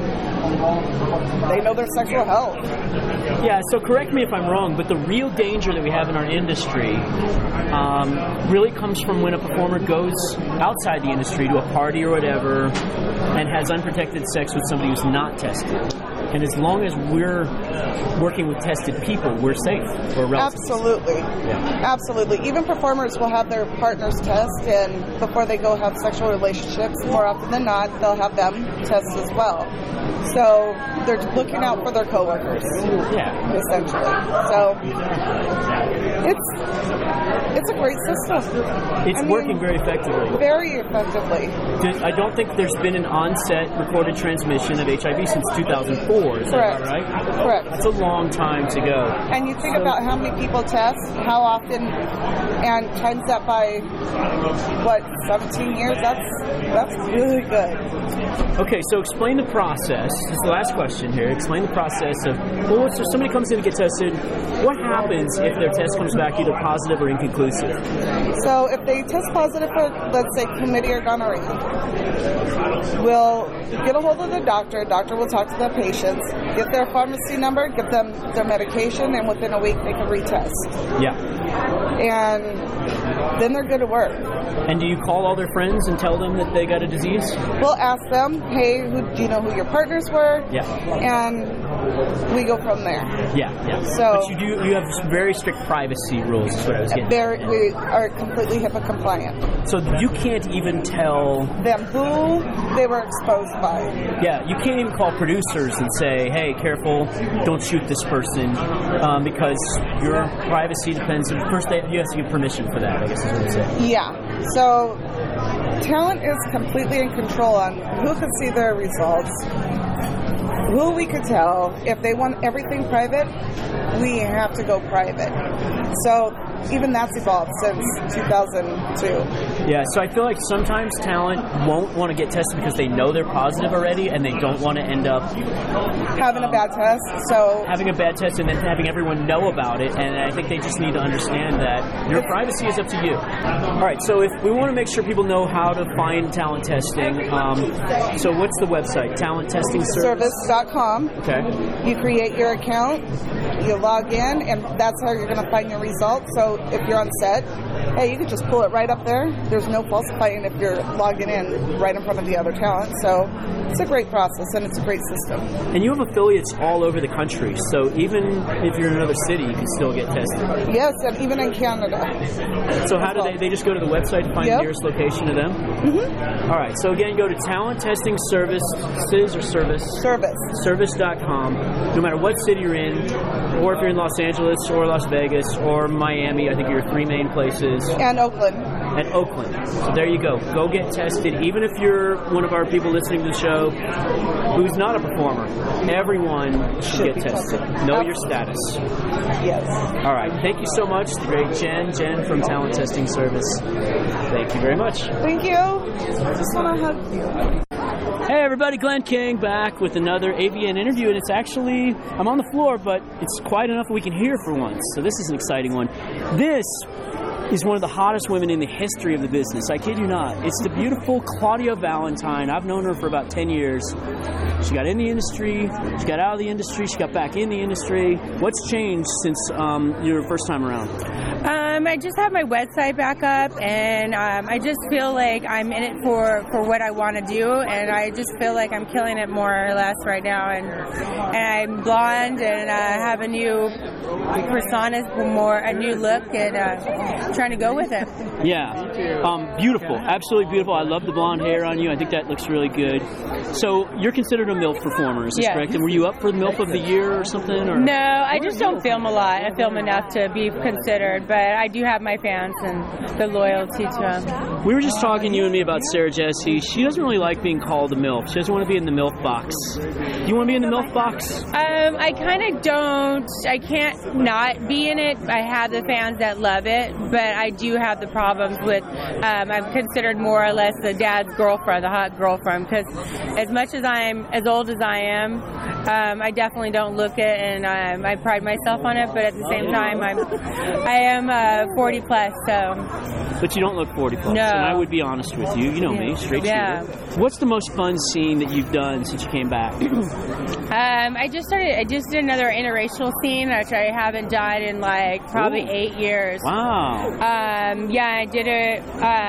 they know their sexual health. Yeah, so correct me if I'm wrong, but the real danger that we have in our industry um, really comes from when a performer goes outside the industry to a party or whatever and has unprotected sex with somebody who's not tested. And as long as we're working with tested people, we're safe. Or Absolutely. Yeah. Absolutely. Even performers will have their partners test, and before they go have sexual relationships, more often than not, they'll have them test as well. So they're looking out for their coworkers. Yeah. Essentially. So it's it's a great system. It's I mean, working very effectively. Very effectively. I don't think there's been an on-set recorded transmission of H I V since two thousand four. Is Correct. that right? Correct. That's a long time to go. And you think So- about how many people test, how often, and times that by, what, seventeen years? That's that's really good. Okay, so explain the process. This is the last question here. Explain the process of, well, so somebody comes in to get tested. What happens if their test comes back either positive or inconclusive? So if they test positive for, let's say, chlamydia or gonorrhea, we'll get a hold of the doctor. Doctor will talk to the patients, get their pharmacy number, give them their medication, and within a week they can retest. Yeah. And then they're good to work. And do you call all their friends and tell them that they got a disease? We'll ask them, hey, who, do you know who your partners were? Yeah. And we go from there. Yeah, yeah. So- but you do you have very strict privacy rules, is what I was getting They're, at. we are completely HIPAA compliant. So you can't even tell, Them who they were exposed by. yeah, you can't even call producers and say, hey, careful, don't shoot this person, um, because your privacy depends on, first they, you have to get permission for that, I guess is what I'm saying. Yeah. So talent is completely in control on who can see their results, who we could tell. If they want everything private, we have to go private. So even that's evolved since two thousand two. Yeah, so I feel like sometimes talent won't want to get tested because they know they're positive already and they don't want to end up Having a bad test, so having a bad test and then having everyone know about it, and I think they just need to understand that your privacy is up to you. All right, so if we want to make sure people know how to find talent testing, um, so what's the website? Talent Testing Service? service dot com. Okay. You create your account, you log in, and that's how you're going to find your results. So if you're on set, hey, you can just pull it right up there. There's no falsifying if you're logging in right in front of the other talent. So it's a great process, and it's a great system. And you have affiliates all over the country, so even if you're in another city, you can still get tested. Yes, and even in Canada. So how do they, they just go to the website to find Yep. the nearest location to them? Mm-hmm. All right, so again, go to Talent Testing Services or Service. Service. Service dot com. No matter what city you're in, or if you're in Los Angeles or Las Vegas or Miami, I think are your three main places, And Oakland. and Oakland. So there you go. Go get tested. Even if you're one of our people listening to the show who's not a performer, everyone should get tested. Know your status. Yes. All right. Thank you so much, the great Jen. Jen from Talent Testing Service. Thank you very much. Thank you. I just want to hug you. Hey everybody, Glenn King back with another A V N interview, and it's actually, I'm on the floor, but it's quiet enough we can hear for once, so this is an exciting one. This is one of the hottest women in the history of the business. I kid you not. It's the beautiful Claudia Valentine. I've known her for about ten years. She got in the industry, she got out of the industry, she got back in the industry. What's changed since um, your first time around? Um, I just have my website back up, and um, I just feel like I'm in it for, for what I want to do, and I just feel like I'm killing it more or less right now. And and I'm blonde, and I uh, have a new persona, more a new look, and uh, trying to go with it. Yeah, um, beautiful, absolutely beautiful. I love the blonde hair on you. I think that looks really good. So you're considered a MILF performer, is this Yeah. correct? And were you up for the MILF of the year or something? Or? No, I just don't film a lot. I film enough to be considered, but I do have my fans and the loyalty to them. We were just talking, you and me, about Sarah Jesse. She doesn't really like being called a MILF. She doesn't want to be in the MILF box. Do you want to be in the MILF box? Um, I kind of don't. I can't not be in it. I have the fans that love it, but I do have the problems with. Um, I'm considered more or less the dad's girlfriend, the hot girlfriend, because as much as I'm as old as I am, um, I definitely don't look it, and um, I pride myself on it. But at the same time, I'm I am. Uh, uh, forty plus, so. But you don't look forty plus. No. And I would be honest with you. You know me, straight Yeah. shooter. What's the most fun scene that you've done since you came back? Um, I just started. I just did another interracial scene, which I haven't done in like probably Ooh. eight years. Wow. Um, yeah, I did it.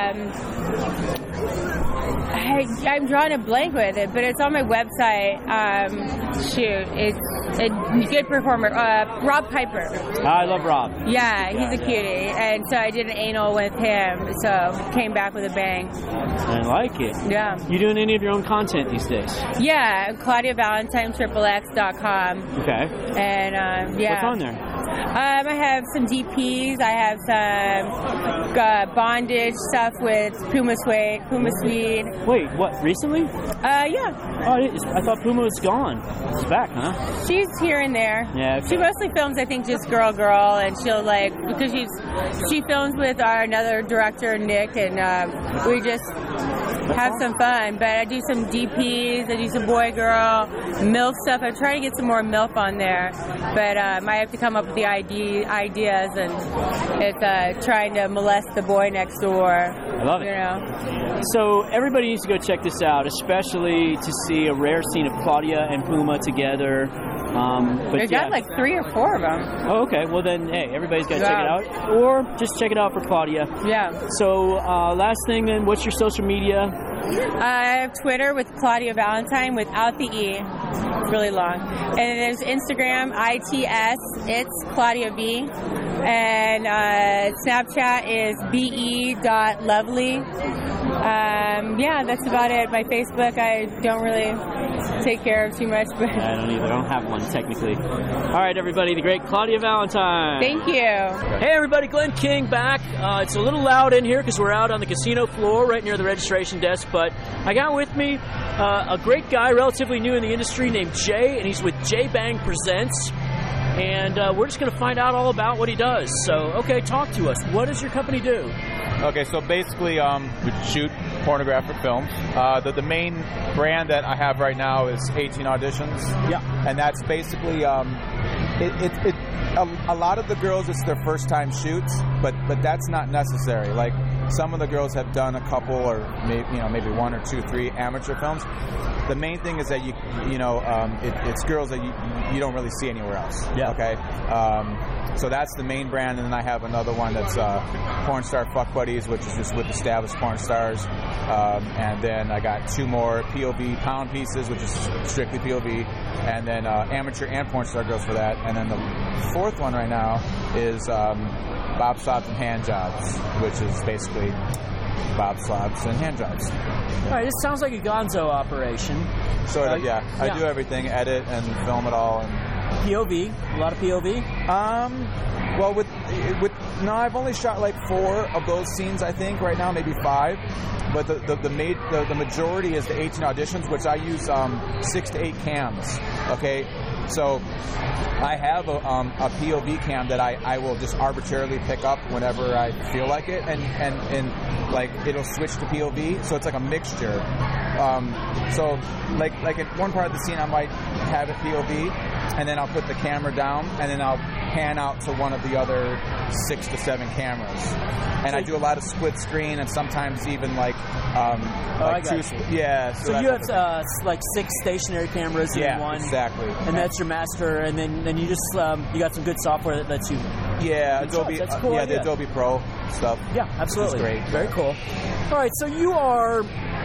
Um, I, I'm drawing a blank with it, but it's on my website. Um, shoot, it's a good performer. Uh, Rob Piper. I love Rob. Yeah, he's a cutie, and so I did an anal with him. So came back with a bang. I like it. Yeah. You doing any of your own content these days? Yeah, Claudia Valentine Triple X dot com. Okay. And um, yeah. What's on there? Um, I have some D Ps. I have some uh, bondage stuff with Puma Suede. Puma Swede. Wait, what? Recently? Uh, yeah. Oh, I, I thought Puma was gone. It's back, huh? She's here and there. Yeah. Okay. She mostly films, I think, just girl, girl, and she'll like because she's she films with our another director, Nick, and uh, we just have some fun. But I do some D Ps. I do some boy, girl, MILF stuff. I'm trying to get some more MILF on there, but um, I have to come up with the idea, ideas, and it's uh, trying to molest the boy next door. I love it. You know. So everybody needs to go check this out, especially to see a rare scene of Claudia and Puma together. Um, but There's yeah. got like three or four of them. Oh, okay. Well, then, hey, everybody's got to Yeah. check it out. Or just check it out for Claudia. Yeah. So uh, last thing, then, what's your social media? I have Twitter with Claudia Valentine without the E. It's really long. And then there's Instagram, I T S, it's Claudia V. And uh, Snapchat is B E dot lovely. Um, yeah, that's about it. My Facebook, I don't really take care of too much. But I don't either. I don't have one, technically. All right, everybody, the great Claudia Valentine. Thank you. Hey, everybody, Glenn King back. Uh, it's a little loud in here because we're out on the casino floor right near the registration desk, but I got with me uh, a great guy, relatively new in the industry, named Jay, and he's with J Bang Presents. And uh, we're just going to find out all about what he does. So, okay, talk to us. What does your company do? Okay, so basically um, we shoot pornographic films. Uh, the, the main brand that I have right now is eighteen Auditions. Yeah. And that's basically, um, it, it, it a, a lot of the girls, it's their first time shoots, but, but that's not necessary. Like, some of the girls have done a couple or maybe, you know, maybe one or two, three amateur films. The main thing is that you, you know, um, it, it's girls that you, you don't really see anywhere else. Yeah. Okay. Um, so that's the main brand, and then I have another one that's uh, Porn Star Fuck Buddies, which is just with established porn stars. Um, and then I got two more P O V Pound Pieces, which is strictly P O V, and then uh, amateur and porn star girls for that. And then the fourth one right now is um, Bob Slobs and Hand Jobs, which is basically Bob Slobs and hand jobs. All right, this sounds like a gonzo operation. Sort of, Uh, yeah. I yeah. do everything, edit and film it all. And P O V, a lot of P O V? Um, well, with with no, I've only shot like four of those scenes, I think, right now, maybe five. But the the the, made, the, the majority is the eighteen Auditions, which I use um, six to eight cams. Okay, so I have a, um, a P O V cam that I, I will just arbitrarily pick up whenever I feel like it, and, and, and like it'll switch to P O V, so it's like a mixture. Um, so like like at one part of the scene I might have it P O V, and then I'll put the camera down, and then I'll pan out to one of the other six to seven cameras. And I do a lot of split screen, and sometimes even like um, Oh, like I got two, you. sp- yeah. So that you type have of uh, like six stationary cameras in Yeah, one, exactly. and that's your master. And then, then you just um, you got some good software that lets you. Yeah, Good Adobe. shots. That's a uh, cool yeah, idea. the Adobe Pro stuff. Yeah, absolutely. Which is great. Very cool. All right, so you are.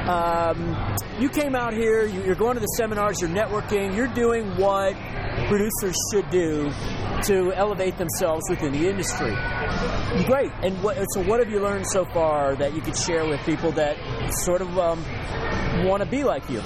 Um, you came out here. you- You're going to the seminars. You're networking. You're doing what producers should do to elevate themselves within the industry. Great. And what, so, what have you learned so far that you could share with people that sort of um, want to be like you?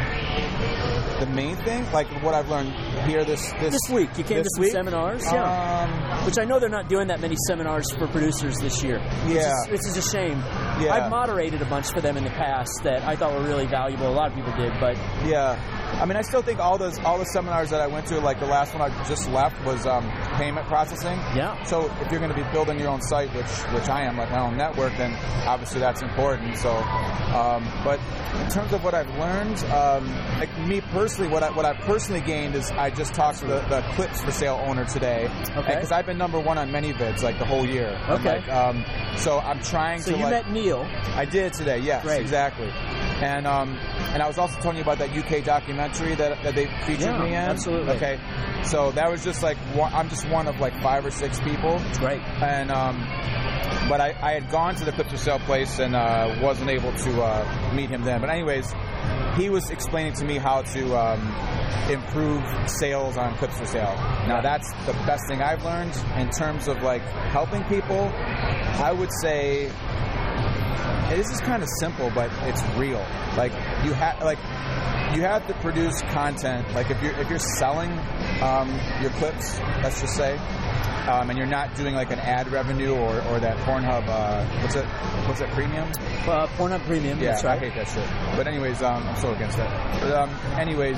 The main thing, like what I've learned here this this, This week, you came this to some week? seminars, yeah. Um, Which I know they're not doing that many seminars for producers this year. Yeah. This is, this is a shame. Yeah. I've moderated a bunch for them in the past that I thought were really valuable. A lot of people did, but yeah. I mean, I still think all those all the seminars that I went to, like the last one I just left, was um, payment processing. Yeah. So if you're going to be building your own site, which which I am, like my own network, then obviously that's important. So, um, but in terms of what I've learned, um, like me personally, what I what I personally gained is I just talked to the, the Clips for Sale owner today, Okay. because I've been number one on ManyVids like the whole year. I'm Okay. like, um, so I'm trying So to. you like, met Neil. I did today. Yes, Great. exactly. And um, and I was also telling you about that U K documentary that that they featured Yeah, me in. absolutely. Okay. So that was just like one, I'm just one of like five or six people. Great. And um, but I, I had gone to the Clips for Sale place and uh, wasn't able to uh, meet him then. But anyways, he was explaining to me how to um, improve sales on Clips for Sale. Now that's the best thing I've learned in terms of like helping people. I would say. This is kind of simple, but it's real. Like you have, like you have to produce content. Like if you're if you're selling um, your clips, let's just say, um, and you're not doing like an ad revenue or, or that Pornhub, uh, what's it, what's it, premium? Uh, Pornhub Premium. Yeah, that's right. I hate that shit. But anyways, um, I'm so against that. But um, anyways,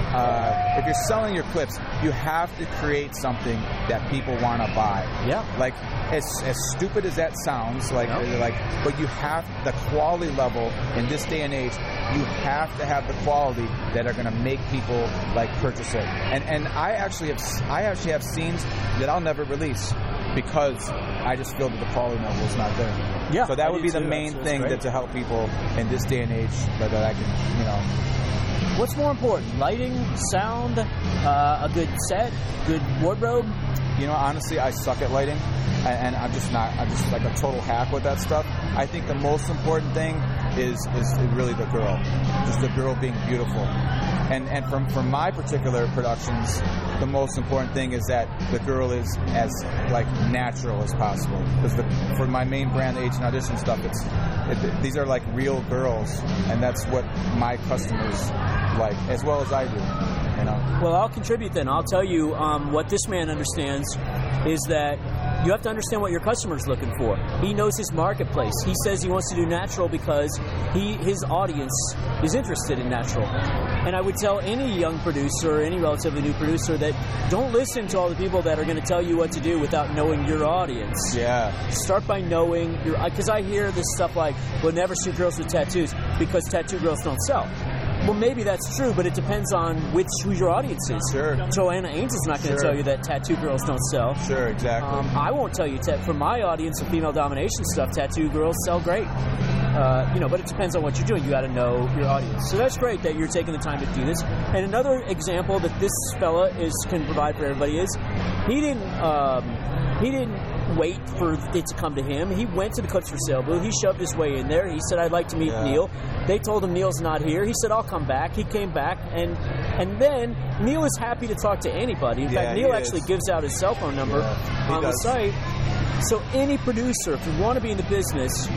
uh, if you're selling your clips, you have to create something that people want to buy. Yeah. Like as as stupid as that sounds, like Yeah. like, but you have the quality level in this day and age. You have to have the quality that are going to make people like purchase it. And and I actually have I actually have scenes that I'll never release because I just feel that the quality level is not there. Yeah, So that I would do be the too. main That's- that's thing great. that to help people in this day and age, that, that I can, you know. What's more important? Lighting, sound, uh, a good set, good wardrobe? You know, honestly, I suck at lighting, and, and I'm just not. I'm just like a total hack with that stuff. I think the most important thing is is really the girl, just the girl being beautiful. And and from from my particular productions, the most important thing is that the girl is as like natural as possible. Because for my main brand, the H and Audition stuff, it's it, these are like real girls, and that's what my customers like, as well as I do. You know. Well, I'll contribute then. I'll tell you um, what this man understands is that you have to understand what your customer's looking for. He knows his marketplace. He says he wants to do natural because he his audience is interested in natural. And I would tell any young producer or any relatively new producer that don't listen to all the people that are going to tell you what to do without knowing your audience. Yeah. Start by knowing your, because I hear this stuff like, we'll never shoot girls with tattoos because tattoo girls don't sell. Well, maybe that's true, but it depends on which who your audience is. Sure. Joanna Ains is not going to Sure. tell you that tattoo girls don't sell. Sure, exactly. Um, I won't tell you. Ta- for my audience of female domination stuff, tattoo girls sell great. Uh, you know, but it depends on what you're doing. You got to know your audience. So that's great that you're taking the time to do this. And another example that this fella is can provide for everybody is he didn't um, he didn't wait for it to come to him. He went to the Clips for Sale booth. He shoved his way in there. He said, "I'd like to meet Yeah. Neil." They told him Neil's not here. He said, "I'll come back." He came back, and and then Neil is happy to talk to anybody. In Yeah, fact, he Neil is. actually gives out his cell phone number Yeah, he on does. the site. So any producer, if you want to be in the business,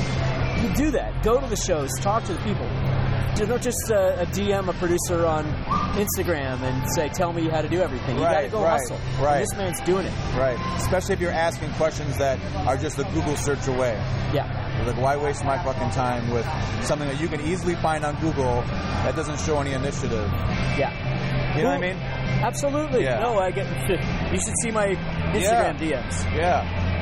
you do that. Go to the shows, talk to the people. Do not just uh, a D M a producer on Instagram and say, "Tell me how to do everything." You got to Right, go right, hustle. right. And this man's doing it. Right. Especially if you're asking questions that are just a Google search away. Yeah. Like, why waste my fucking time with something that you can easily find on Google that doesn't show any initiative? Yeah. You know what I mean? Absolutely. Yeah. No, I get. You should see my Instagram D Ms. Yeah.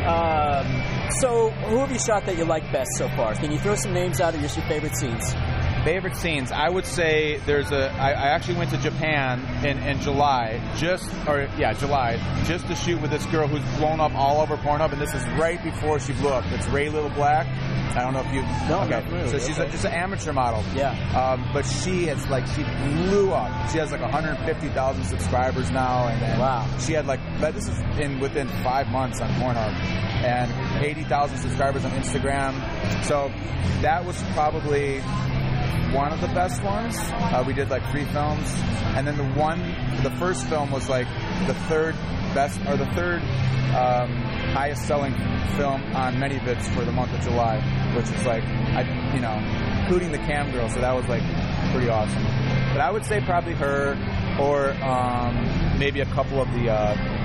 Um, so, who have you shot that you like best so far? Can you throw some names out of your your favorite scenes? Favorite scenes, I would say there's a. I, I actually went to Japan in, in July, just or yeah, July, just to shoot with this girl who's blown up all over Pornhub, and this is right before she blew up. It's Ray Little Black. I don't know if you. No, okay. not really. So she's Okay. a, just an amateur model. Yeah. Um, but she has like she blew up. She has like one hundred fifty thousand subscribers now, and, and Wow. she had like. But this is in within five months on Pornhub, and eighty thousand subscribers on Instagram. So that was probably one of the best ones. Uh, we did like three films, and then the one, the first film was like the third best or the third um, highest selling film on ManyVids for the month of July, which is like, I, you know, including the cam girl. So that was like pretty awesome. But I would say probably her, or um, maybe a couple of the uh,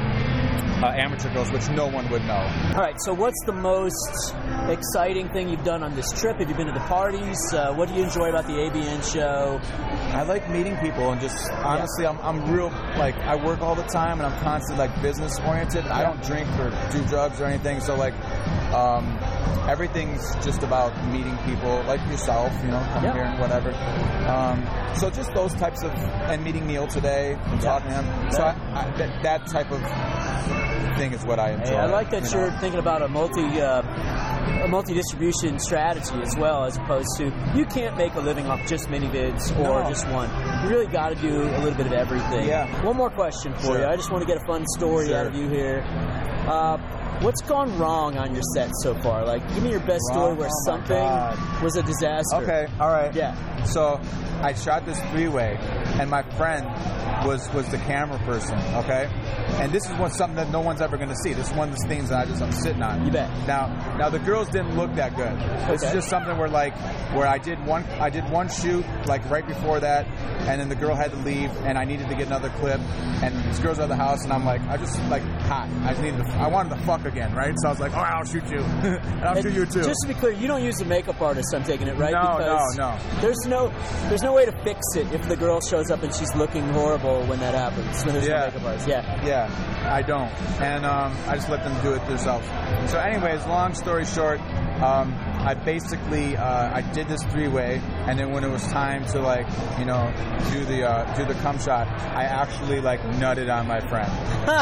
uh, amateur girls, which no one would know. All right, so what's the most exciting thing you've done on this trip? Have you been to the parties? Uh, what do you enjoy about the A B N show? I like meeting people, and just honestly, I'm, I'm real, like, I work all the time, and I'm constantly, like, business oriented. I don't drink or do drugs or anything, so, like, um, everything's just about meeting people like yourself, you know, come yeah. here and whatever. Um, so just those types of, and meeting Neil today, and yeah. talking to him. Yeah. So I, I, that, that type of thing is what I enjoy. Hey, I like that you you're know? thinking about a multi, uh, a multi-distribution strategy as well, as opposed to, you can't make a living off just mini-vids or no. just one. You really got to do a little bit of everything. Yeah. One more question for sure. you. I just want to get a fun story sure. out of you here. Uh, What's gone wrong on your set so far? Like, give me your best wrong? story where oh something was a disaster. Okay, all right. Yeah. So I shot this three-way, and my friend was was the camera person. Okay, and this is one something that no one's ever going to see. This is one of the things that I just I'm sitting on. You bet. Now, now the girls didn't look that good. This okay. is just something where like where I did one I did one shoot like right before that, and then the girl had to leave, and I needed to get another clip, and this girl's at the house, and I'm like I just like hot. I just needed to, I wanted to fuck again, right? So I was like, all right, I'll shoot you, and I'll and shoot you too. Just to be clear, you don't use a makeup artist. I'm taking it right. No, because no, no. There's no there's no way to fix it if the girl shows up and she's looking horrible when that happens. When there's yeah. no makeup artist. Yeah. Yeah, I don't. And um, I just let them do it themselves. So anyways, long story short, um, I basically, uh, I did this three-way, and then when it was time to, like, you know, do the uh, do the cum shot, I actually, like, nutted on my friend.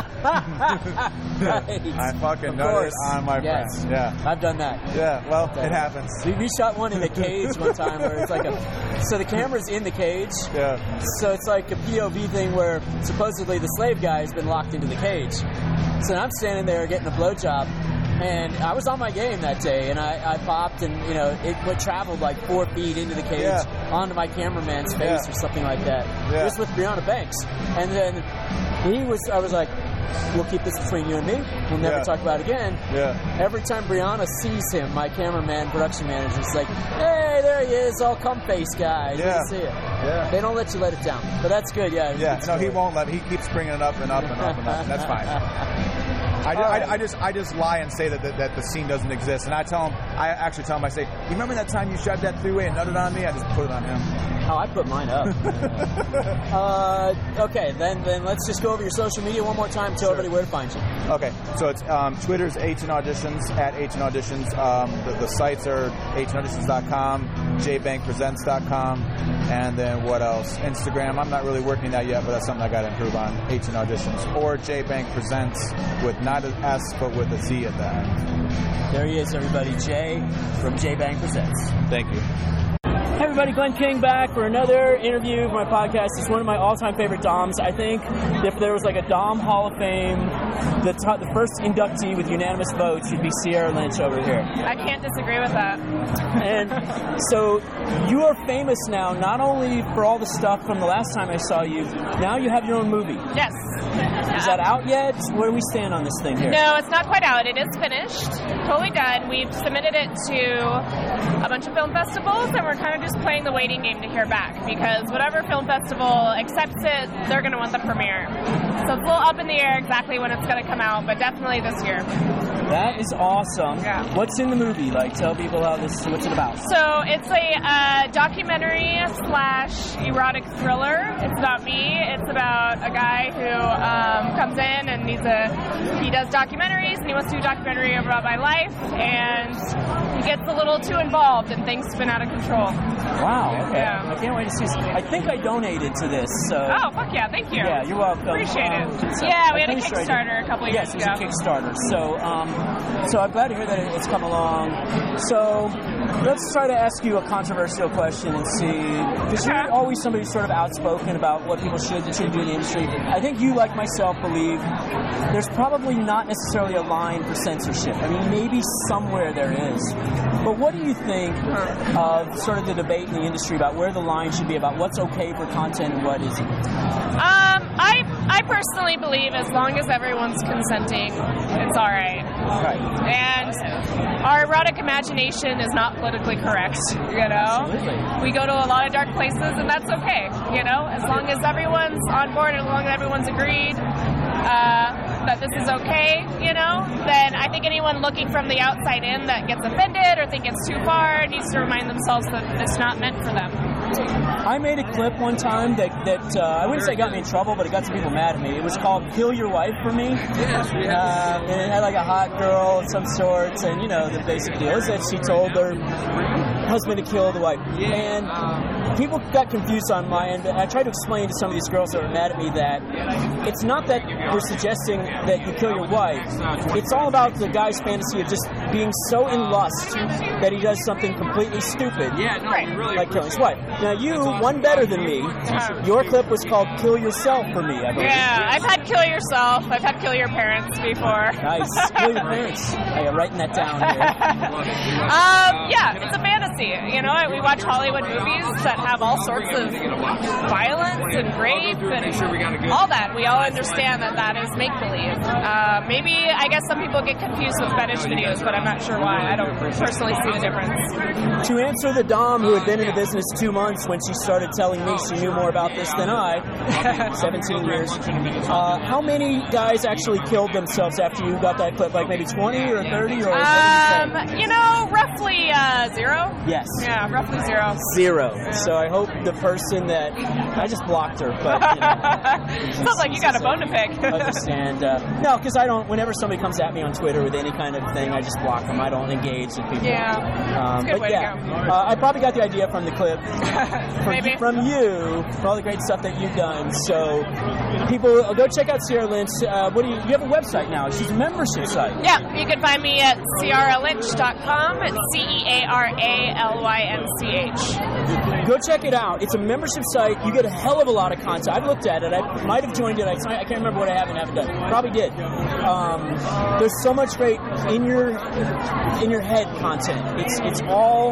Right. I fucking of nutted course. on my yes. friend. Yeah. I've done that. Yeah, well, it happens. We, we shot one in the cage one time where it's like a, so the camera's in the cage. Yeah. So it's like a P O V thing where supposedly the slave guy has been locked into the cage. So I'm standing there getting a blowjob, and I was on my game that day, and I, I popped, and you know it went, traveled like four feet into the cage yeah. onto my cameraman's face yeah. or something like that. Yeah. This with Brianna Banks, and then he was. I was like, "We'll keep this between you and me. We'll never yeah. talk about it again." Yeah. Every time Brianna sees him, my cameraman, production manager, is like, "Hey, there he is, all cum face guy. Good yeah. to see it." Yeah. They don't let you let it down, but that's good. Yeah. Yeah. No, he won't let. He keeps bringing it up and up and up and up. And that's fine. I, I, I just I just lie and say that, that that the scene doesn't exist, and I tell him I actually tell him I say, you remember that time you shot that three-way and nutted on me? I just put it on him. Oh, I put mine up. uh, okay, then then let's just go over your social media one more time. Tell sure. everybody where to find you. Okay, so it's um, Twitter's H N Auditions at H N Auditions. Um, the, the sites are H N Auditions dot com, J Bank Presents dot com, and then what else? Instagram. I'm not really working that yet, but that's something I got to improve on. H N Auditions or J Bank Presents with not an S but with a Z at the end. There he is, everybody. Jay from J Bank Presents. Thank you. Hey everybody, Glenn King back for another interview for my podcast. It's one of my all-time favorite Doms. I think if there was like a Dom Hall of Fame, the top, the first inductee with unanimous votes should be Sierra Lynch over here. I can't disagree with that. And so you are famous now, not only for all the stuff from the last time I saw you, now you have your own movie. Yes. Is that out yet? Where do we stand on this thing here? No, it's not quite out. It is finished. Totally done. We've submitted it to a bunch of film festivals, and we're kind of just playing the waiting game to hear back, because whatever film festival accepts it, they're going to want the premiere. So it's a little up in the air exactly when it's going to come out, but definitely this year. That is awesome. Yeah. What's in the movie? Like, tell people how this, what's it about? So it's a uh, documentary slash erotic thriller. It's about me. It's about a guy who um, comes in and he's a he does documentaries, and he wants to do a documentary about my life, and he gets a little too involved and things spin out of control. Wow. Okay. Yeah. I can't wait to see this. I think I donated to this. So. Oh, fuck yeah. Thank you. Yeah, you're welcome. Appreciate it. Um, so yeah, we I'm had a pretty sure I Kickstarter a couple of Yes, years it was ago. a Kickstarter. So, um, so I'm glad to hear that it's come along. So, let's try to ask you a controversial question and see, because Okay. you're always somebody who's sort of outspoken about what people should and shouldn't do in the industry. I think you, like myself, believe there's probably not necessarily a line for censorship. I mean, maybe somewhere there is. But what do you think of sort of the debate in the industry about where the line should be, about what's okay for content and what isn't? Um, I I personally believe as long as everyone's consenting, it's all right. Right. And our erotic imagination is not politically correct, you know? Absolutely. We go to a lot of dark places, and that's okay, you know? As long as everyone's on board and as long as everyone's agreed, uh, that this is okay, you know, then I think anyone looking from the outside in that gets offended or think it's too far needs to remind themselves that it's not meant for them. I made a clip one time that, that uh, I wouldn't say got me in trouble, but it got some people mad at me. It was called Kill Your Wife for Me. Uh, and it had like a hot girl of some sorts, and you know, the basic deal is that she told her husband to kill the wife. And people got confused on my end, and I tried to explain to some of these girls that were mad at me that it's not that we're suggesting that you kill your wife. It's all about the guy's fantasy of just being so in lust that he does something completely stupid, yeah, no, right. really like killing his wife. Now you, one better than me, your clip was called Kill Yourself for Me, I believe. Yeah, I've had Kill Yourself. I've had Kill Your Parents before. Nice. Kill Your Parents. I am writing that down here. um, yeah, it's a fantasy. You know, we watch Hollywood movies that have all sorts of violence and rape and all that. We all understand that that is make-believe. Uh, maybe, I guess some people get confused with fetish videos, but I'm not sure why. I don't personally see the difference. To answer the Dom who had been in the business two months when she started telling me she knew more about this than I, seventeen years, uh, how many guys actually killed themselves after you got that clip? Like maybe twenty or thirty? Or um, you know, roughly uh, zero. Yes. Yeah, roughly zero. Zero. So I hope the person that... I just blocked her, but... You know, sounds like you got a bone to pick. Understand. Uh, no, because I don't... Whenever somebody comes at me on Twitter with any kind of thing, I just block them. I don't engage with people. Yeah. Um, That's a good but way yeah, to go. Uh, I probably got the idea from the clip. from, Maybe. From you, for all the great stuff that you've done. So, people, uh, go check out Ciara Lynch. Uh, what do you... You have a website now. She's a membership site. Yeah, you can find me at ciara lynch dot com. It's C E A R A L Y N C H. Go check it out. It's a membership site. You get a hell of a lot of content. I've looked at it. I might have joined it. I, I can't remember what I have and haven't done. Probably did. Um, there's so much great in your in your head content. It's it's all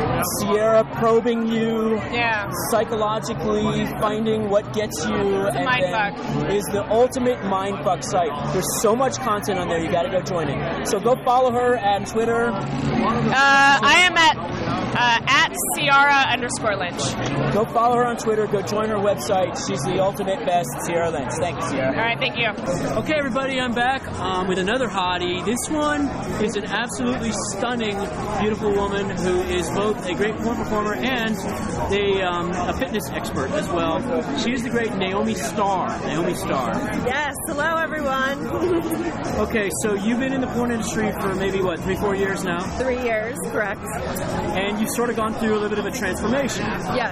Ciara probing you, yeah, psychologically finding what gets you, it's and mind then fuck. is the ultimate mindfuck site. There's so much content on there. You got to go join it. So go follow her on Twitter. Uh, I am at uh, at Ciara underscore Lynch. Go follow her on Twitter. Go join her website. She's the ultimate best, Ciara Lynch. Thank you, Ciara. All right, thank you. Okay, everybody, I'm back um, with another hottie. This one is an absolutely stunning, beautiful woman who is both a great porn performer and a, um, a fitness expert as well. She is the great Naomi Starr. Naomi Starr. Yes. Hello, everyone. Okay, so you've been in the porn industry for maybe, what, three, four years now? Three years, correct. And you've sort of gone through a little bit of a transformation. Yes,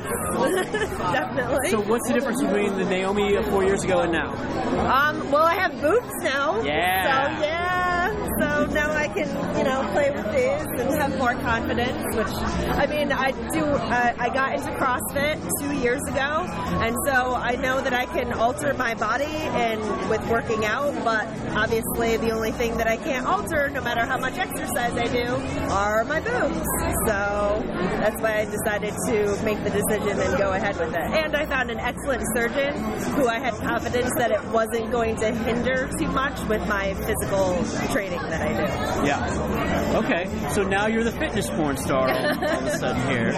definitely. So what's the difference between the Naomi of four years ago and now? Um, well, I have boobs now. Yeah. So, yeah. So now I can, you know, play with these and have more confidence, which, I mean, I do, uh, I got into CrossFit two years ago, and so I know that I can alter my body and with working out, but obviously the only thing that I can't alter, no matter how much exercise I do, are my boobs. So that's why I decided to make the decision and go ahead with it. And I found an excellent surgeon who I had confidence that it wasn't going to hinder too much with my physical training that I do. Yeah. Okay. So now you're the fitness porn star all of a sudden here.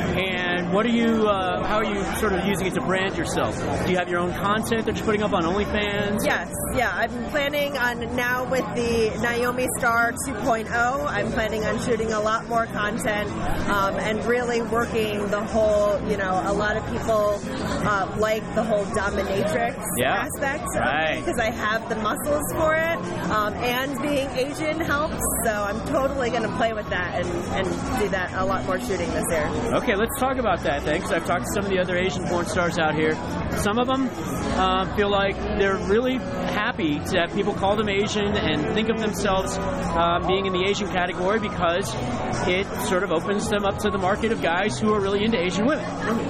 And what are you, uh, how are you sort of using it to brand yourself? Do you have your own content that you're putting up on OnlyFans? Yes. Yeah. I'm planning on now with the Naomi Starr two point oh, I'm planning on shooting a lot more content um, and really working the whole, you know, a lot of people uh, like the whole dominatrix yeah. aspect right. because I have the muscles for it, um, and being Asian helps, so I'm totally going to play with that and, and do that a lot more shooting this year. Okay, let's talk about that then, because I've talked to some of the other Asian porn stars out here. Some of them uh, feel like they're really happy to have people call them Asian and think of themselves uh, being in the Asian category because it sort of opens them up to the market of guys who are really into Asian women.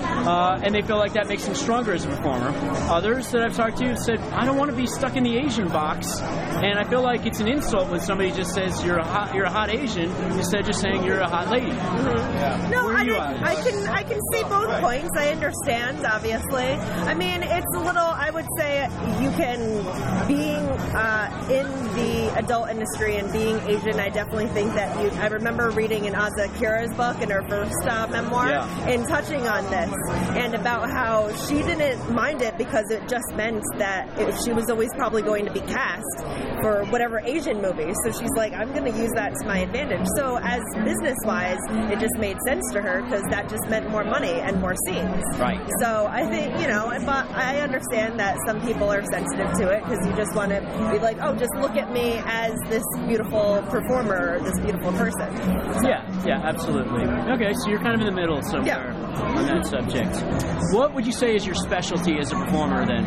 Uh, and they feel like that makes them stronger as a performer. Others that I've talked to have said, I don't want to be stuck in the Asian box. And I feel like it's an insult when somebody just says you're a hot, you're a hot Asian instead of just saying you're a hot lady. Mm-hmm. Yeah. No, I, mean, I can I can see both points. I understand, obviously. I mean, it's a little, I would say you can, being uh, in the adult industry and being Asian, I definitely think that you, I remember reading in Asa Akira's book in her first uh, memoir Yeah. and touching on this and about how she didn't mind it because it just meant that it, she was always probably going to be cast for whatever Asian movie. So she's like, I'm going to use that to my advantage. So as business-wise, it just made sense to her because that just meant more money and more scenes. Right. So I think, you know, but I understand that some people are sensitive to it because you just want to be like, oh, just look at me as this beautiful performer, this beautiful person. So, Yeah, yeah, absolutely. Okay, so you're kind of in the middle somewhere on that subject. What would you say is your specialty as a performer then?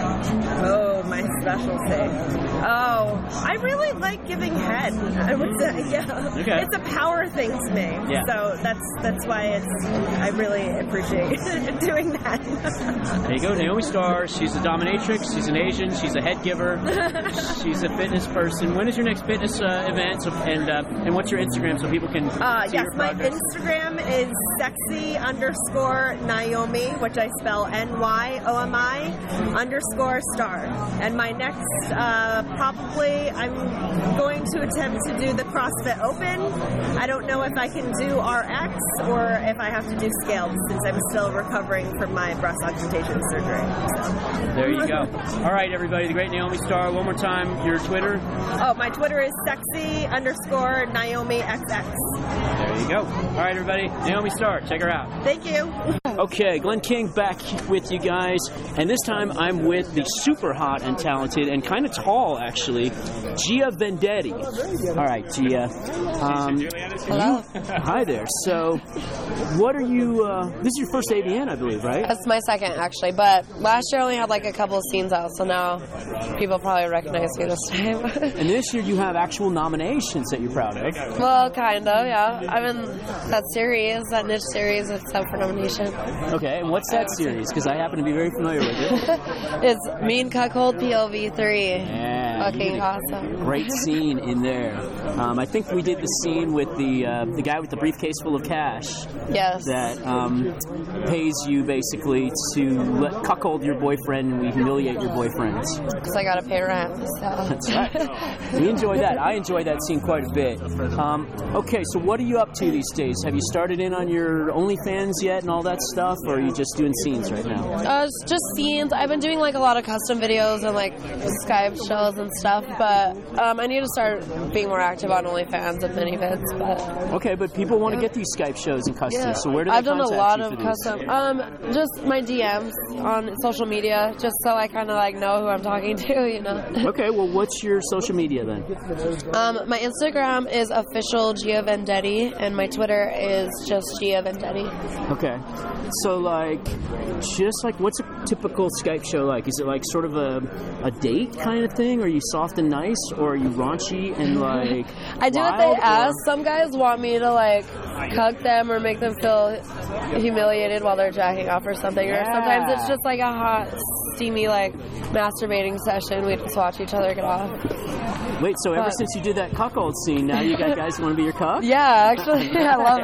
Oh, my specialty. Oh, I really like giving head. I would say, yeah. Okay. It's a power thing to me. Yeah. So that's that's why it's. I really appreciate doing that. There you go, Naomi Starr. She's a dominatrix. She's an Asian. She's a head giver. She's a fitness person. When is your next fitness uh, event? So, and uh, and what's your Instagram so people can Uh, see yes, your my progress? Instagram is sexy underscore Naomi, which I spell N Y O M I underscore star. And my next, uh, probably, I'm going to attempt to do the CrossFit Open. I don't know if I can do R X or if I have to do scaled since I'm still recovering from my breast augmentation surgery. So. There you go. All right, everybody, the great Naomi Starr. One more time, your Twitter. Oh, my Twitter is sexy underscore Naomi X X. There you go. All right, everybody, Naomi Starr. Check her out. Thank you. Okay, Glenn King back with you guys, and this time I'm with the super hot and talented and kind of tall, actually, Gia Vendetti. All right, Gia. Um, Hello. you- hi there. So, what are you? Uh, this is your first A V N, I believe, right? That's my second, actually. But last year I only had like a couple of scenes out, so now people probably recognize me this time. And this year you have actual nominations that you're proud of. Well, kind of, yeah. I'm in that series, that niche series, it's up for nomination. Okay, and what's that series? Because I happen to be very familiar with it. It's Mean Cuckold P O V three. Yeah, you Fucking did a awesome. Great scene in there. Um, I think we did the scene with the uh, the guy with the briefcase full of cash. Yes. That um, pays you basically to let cuckold your boyfriend and we humiliate your boyfriend. Because I gotta pay rent. So. That's right. We enjoy that. I enjoy that scene quite a bit. Um, okay, so what are you up to these days? Have you started in on your OnlyFans yet and all that stuff, or are you just doing scenes right now? Uh, it's just scenes. I've been doing like a lot of custom videos and like Skype shows and stuff, but um, I need to start being more active on OnlyFans and mini-vids. But Okay, but people want to get these Skype shows and customs, so where do they I've done a contact lot you of for these? custom. Um, just my D Ms on social media, just so I kind of like know who I'm talking to, you know. Okay, well, what's your social media then? Um, my Instagram is official Gia Vendetti, and my Twitter is just Gia Vendetti. Okay, so like, just like, what's a typical Skype show like? Is it like sort of a a date kind of thing? Are you soft and nice, or are you raunchy and like? I do what they wild, or- ask. Some guys want me to like cuck them or make them feel humiliated while they're jacking off or something. Or sometimes it's just like a hot, steamy like masturbating session. We just watch each other get off. Wait, so ever But- since you did that cuckold scene, now you got guys who want to be your cuck? Yeah, actually, I love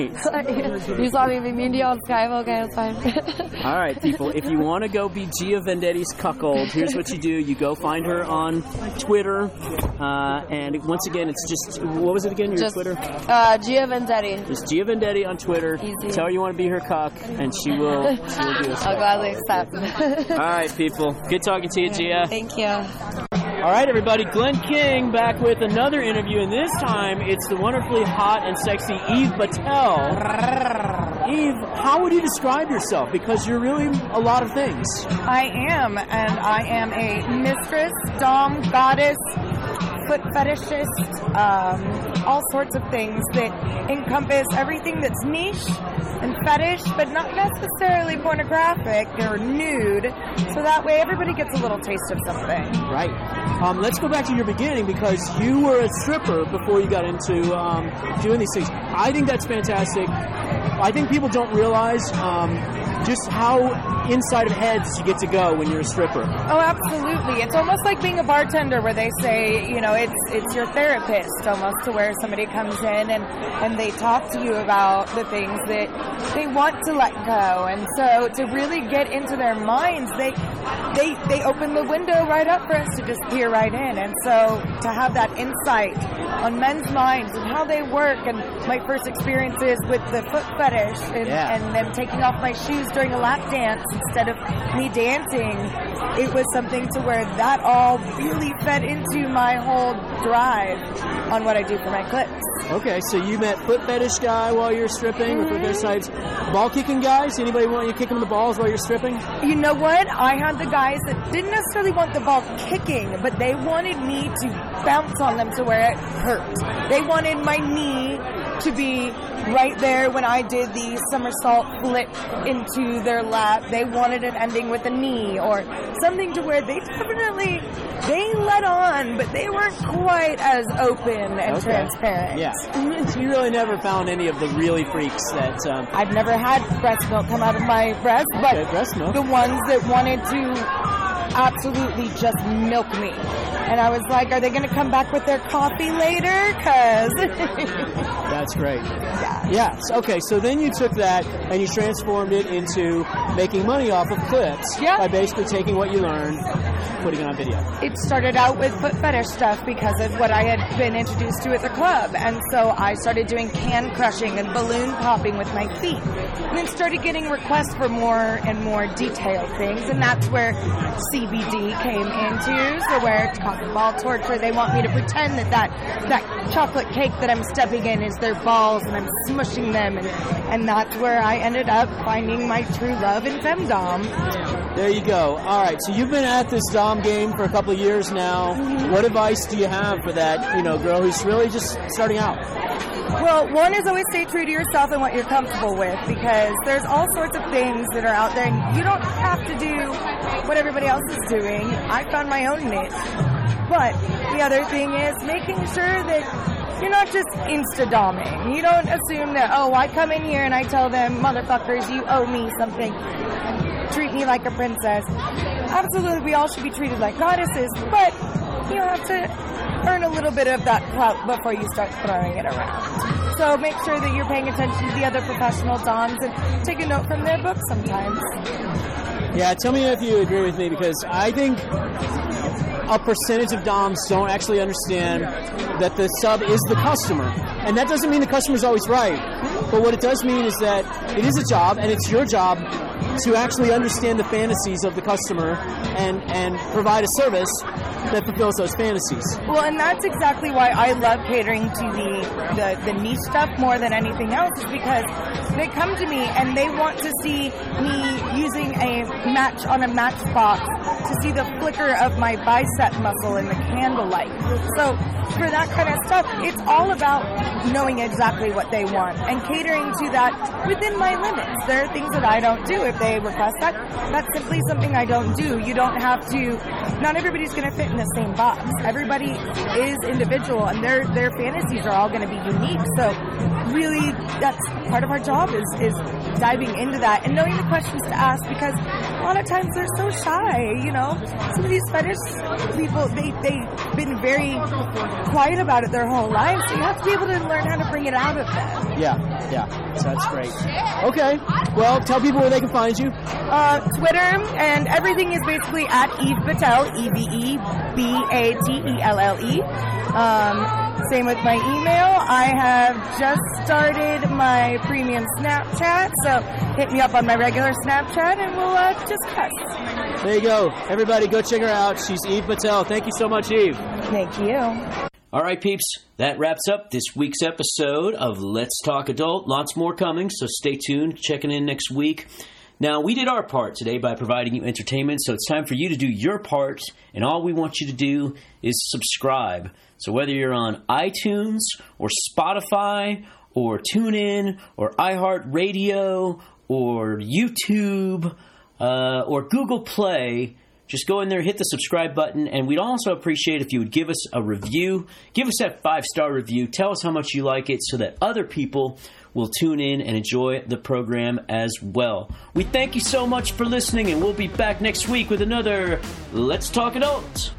Nice. it. You saw me be mean to you on Skype. Okay, that's fine. All right, people, if you want to go be Gia Vendetti's cuckold, here's what you do. You go find her on Twitter, uh, and once again, it's just, what was it again, your Just, Twitter? Uh, Gia Vendetti. Just Gia Vendetti on Twitter. Easy. Tell her you want to be her cuck, and she will, she will do it. I'll gladly accept. All right, people. Good talking to you, Gia. Thank you. All right, everybody. Glenn King back with another interview, and this time it's the wonderfully hot and sexy Eve Battelle. Eve, how would you describe yourself? Because you're really a lot of things. I am, and I am a mistress, dom, goddess, foot fetishist, um, all sorts of things that encompass everything that's niche and fetish, but not necessarily pornographic or nude, so that way everybody gets a little taste of something. Right. Um, let's go back to your beginning, because you were a stripper before you got into um, doing these things. I think that's fantastic. I think people don't realize um, just how inside of heads you get to go when you're a stripper. Oh, absolutely. It's almost like being a bartender where they say, you know, it's it's your therapist almost, to where somebody comes in and, and they talk to you about the things that they want to let go. And so to really get into their minds, they they they open the window right up for us to just peer right in. And so to have that insight on men's minds and how they work, and my first experiences with the foot fetish and, Yeah. and them taking off my shoes during a lap dance instead of me dancing, it was something to where that all really fed into my whole drive on what I do for my clips. Okay, so you met foot fetish guy while you're stripping, or foot fetish types, ball kicking guys? Anybody want you to kick them in the balls while you're stripping? You know what? I had the guys that didn't necessarily want the ball kicking, but they wanted me to bounce on them to where it hurt. They wanted my knee to be right there when I did the somersault flip into their lap. They wanted an ending with a knee or something to where they definitely, they let on, but they weren't quite as open and Okay. transparent. Yeah. So you really never found any of the really freaks that... Um, I've never had breast milk come out of my breast, but Okay, breast milk. the ones that wanted to absolutely just milk me. And I was like, are they going to come back with their coffee later? Because... That's great. Yes. Okay, so then you took that and you transformed it into making money off of clips by basically taking what you learned, putting it on video. It started out with foot fetish stuff because of what I had been introduced to at the club. And so I started doing can crushing and balloon popping with my feet. And then started getting requests for more and more detailed things. And that's where C B D came into. So where it's cotton ball torture, they want me to pretend that that, that chocolate cake that I'm stepping in is their balls and I'm smushing them. And, and that's where I ended up finding my true love in femdom. There you go. All right, so you've been at this Dom game for a couple of years now. Mm-hmm. What advice do you have for that, you know, girl who's really just starting out? Well, one is always stay true to yourself and what you're comfortable with, because there's all sorts of things that are out there and you don't have to do what everybody else is doing. I found my own niche. But the other thing is making sure that you're not just insta-doming. You don't assume that, oh, I come in here and I tell them, motherfuckers, you owe me something. Treat me like a princess. Absolutely, we all should be treated like goddesses, but you have to earn a little bit of that clout before you start throwing it around. So make sure that you're paying attention to the other professional doms and take a note from their book sometimes. Yeah, tell me if you agree with me, because I think a percentage of doms don't actually understand that the sub is the customer. And that doesn't mean the customer's always right. But what it does mean is that it is a job, and it's your job to actually understand the fantasies of the customer and, and provide a service that fulfills those fantasies. Well, and that's exactly why I love catering to the, the, the niche stuff more than anything else, is because they come to me and they want to see me using a match on a matchbox to see the flicker of my bicep muscle in the candlelight. So for that kind of stuff, it's all about knowing exactly what they want and catering to that within my limits. There are things that I don't do. If they request that, that's simply something I don't do. You don't have to, not everybody's going to fit in the same box. Everybody is individual and their their fantasies are all going to be unique. So really, that's part of our job is, is diving into that and knowing the questions to ask, because a lot of times they're so shy, you know. Some of these fetish people, they, they've been very quiet about it their whole lives, so you have to be able to learn how to bring it out of them. Yeah, yeah, so that's great. Okay, well, tell people where they can find you. Uh, Twitter, and everything is basically at Eve Battelle, E V E B A T E L L E. Um, same with my email. I have just started my premium Snapchat, so hit me up on my regular Snapchat and we'll uh, discuss. There you go. Everybody go check her out. She's Eve Battelle. Thank you so much, Eve. Thank you. All right, peeps, that wraps up this week's episode of Let's Talk Adult. Lots more coming, so stay tuned. Checking in next week. Now, we did our part today by providing you entertainment, so it's time for you to do your part, and all we want you to do is subscribe. So whether you're on iTunes or Spotify or TuneIn or iHeartRadio or YouTube uh, or Google Play, just go in there, hit the subscribe button, and we'd also appreciate if you would give us a review. Give us that five-star review. Tell us how much you like it so that other people will tune in and enjoy the program as well. We thank you so much for listening, and we'll be back next week with another Let's Talk Adult.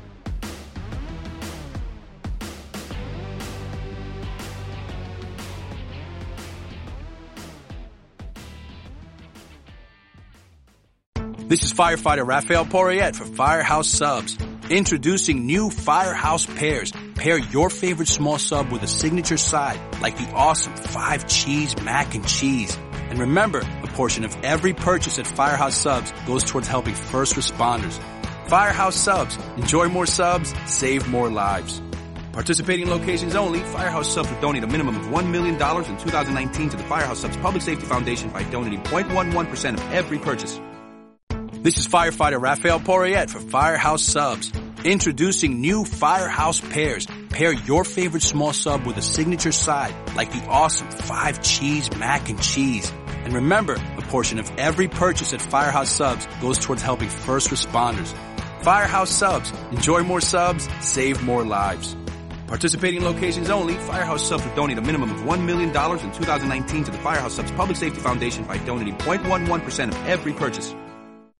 This is firefighter Raphael Porriette for Firehouse Subs. Introducing new Firehouse Pairs. Pair your favorite small sub with a signature side, like the awesome five cheese mac and cheese. And remember, a portion of every purchase at Firehouse Subs goes towards helping first responders. Firehouse Subs. Enjoy more subs, save more lives. Participating locations only, Firehouse Subs will donate a minimum of one million dollars in two thousand nineteen to the Firehouse Subs Public Safety Foundation by donating zero point one one percent of every purchase. This is firefighter Raphael Porriette for Firehouse Subs. Introducing new Firehouse Pairs. Pair your favorite small sub with a signature side, like the awesome five cheese mac and cheese. And remember, a portion of every purchase at Firehouse Subs goes towards helping first responders. Firehouse Subs. Enjoy more subs, save more lives. Participating locations only, Firehouse Subs will donate a minimum of one million dollars in two thousand nineteen to the Firehouse Subs Public Safety Foundation by donating zero point one one percent of every purchase.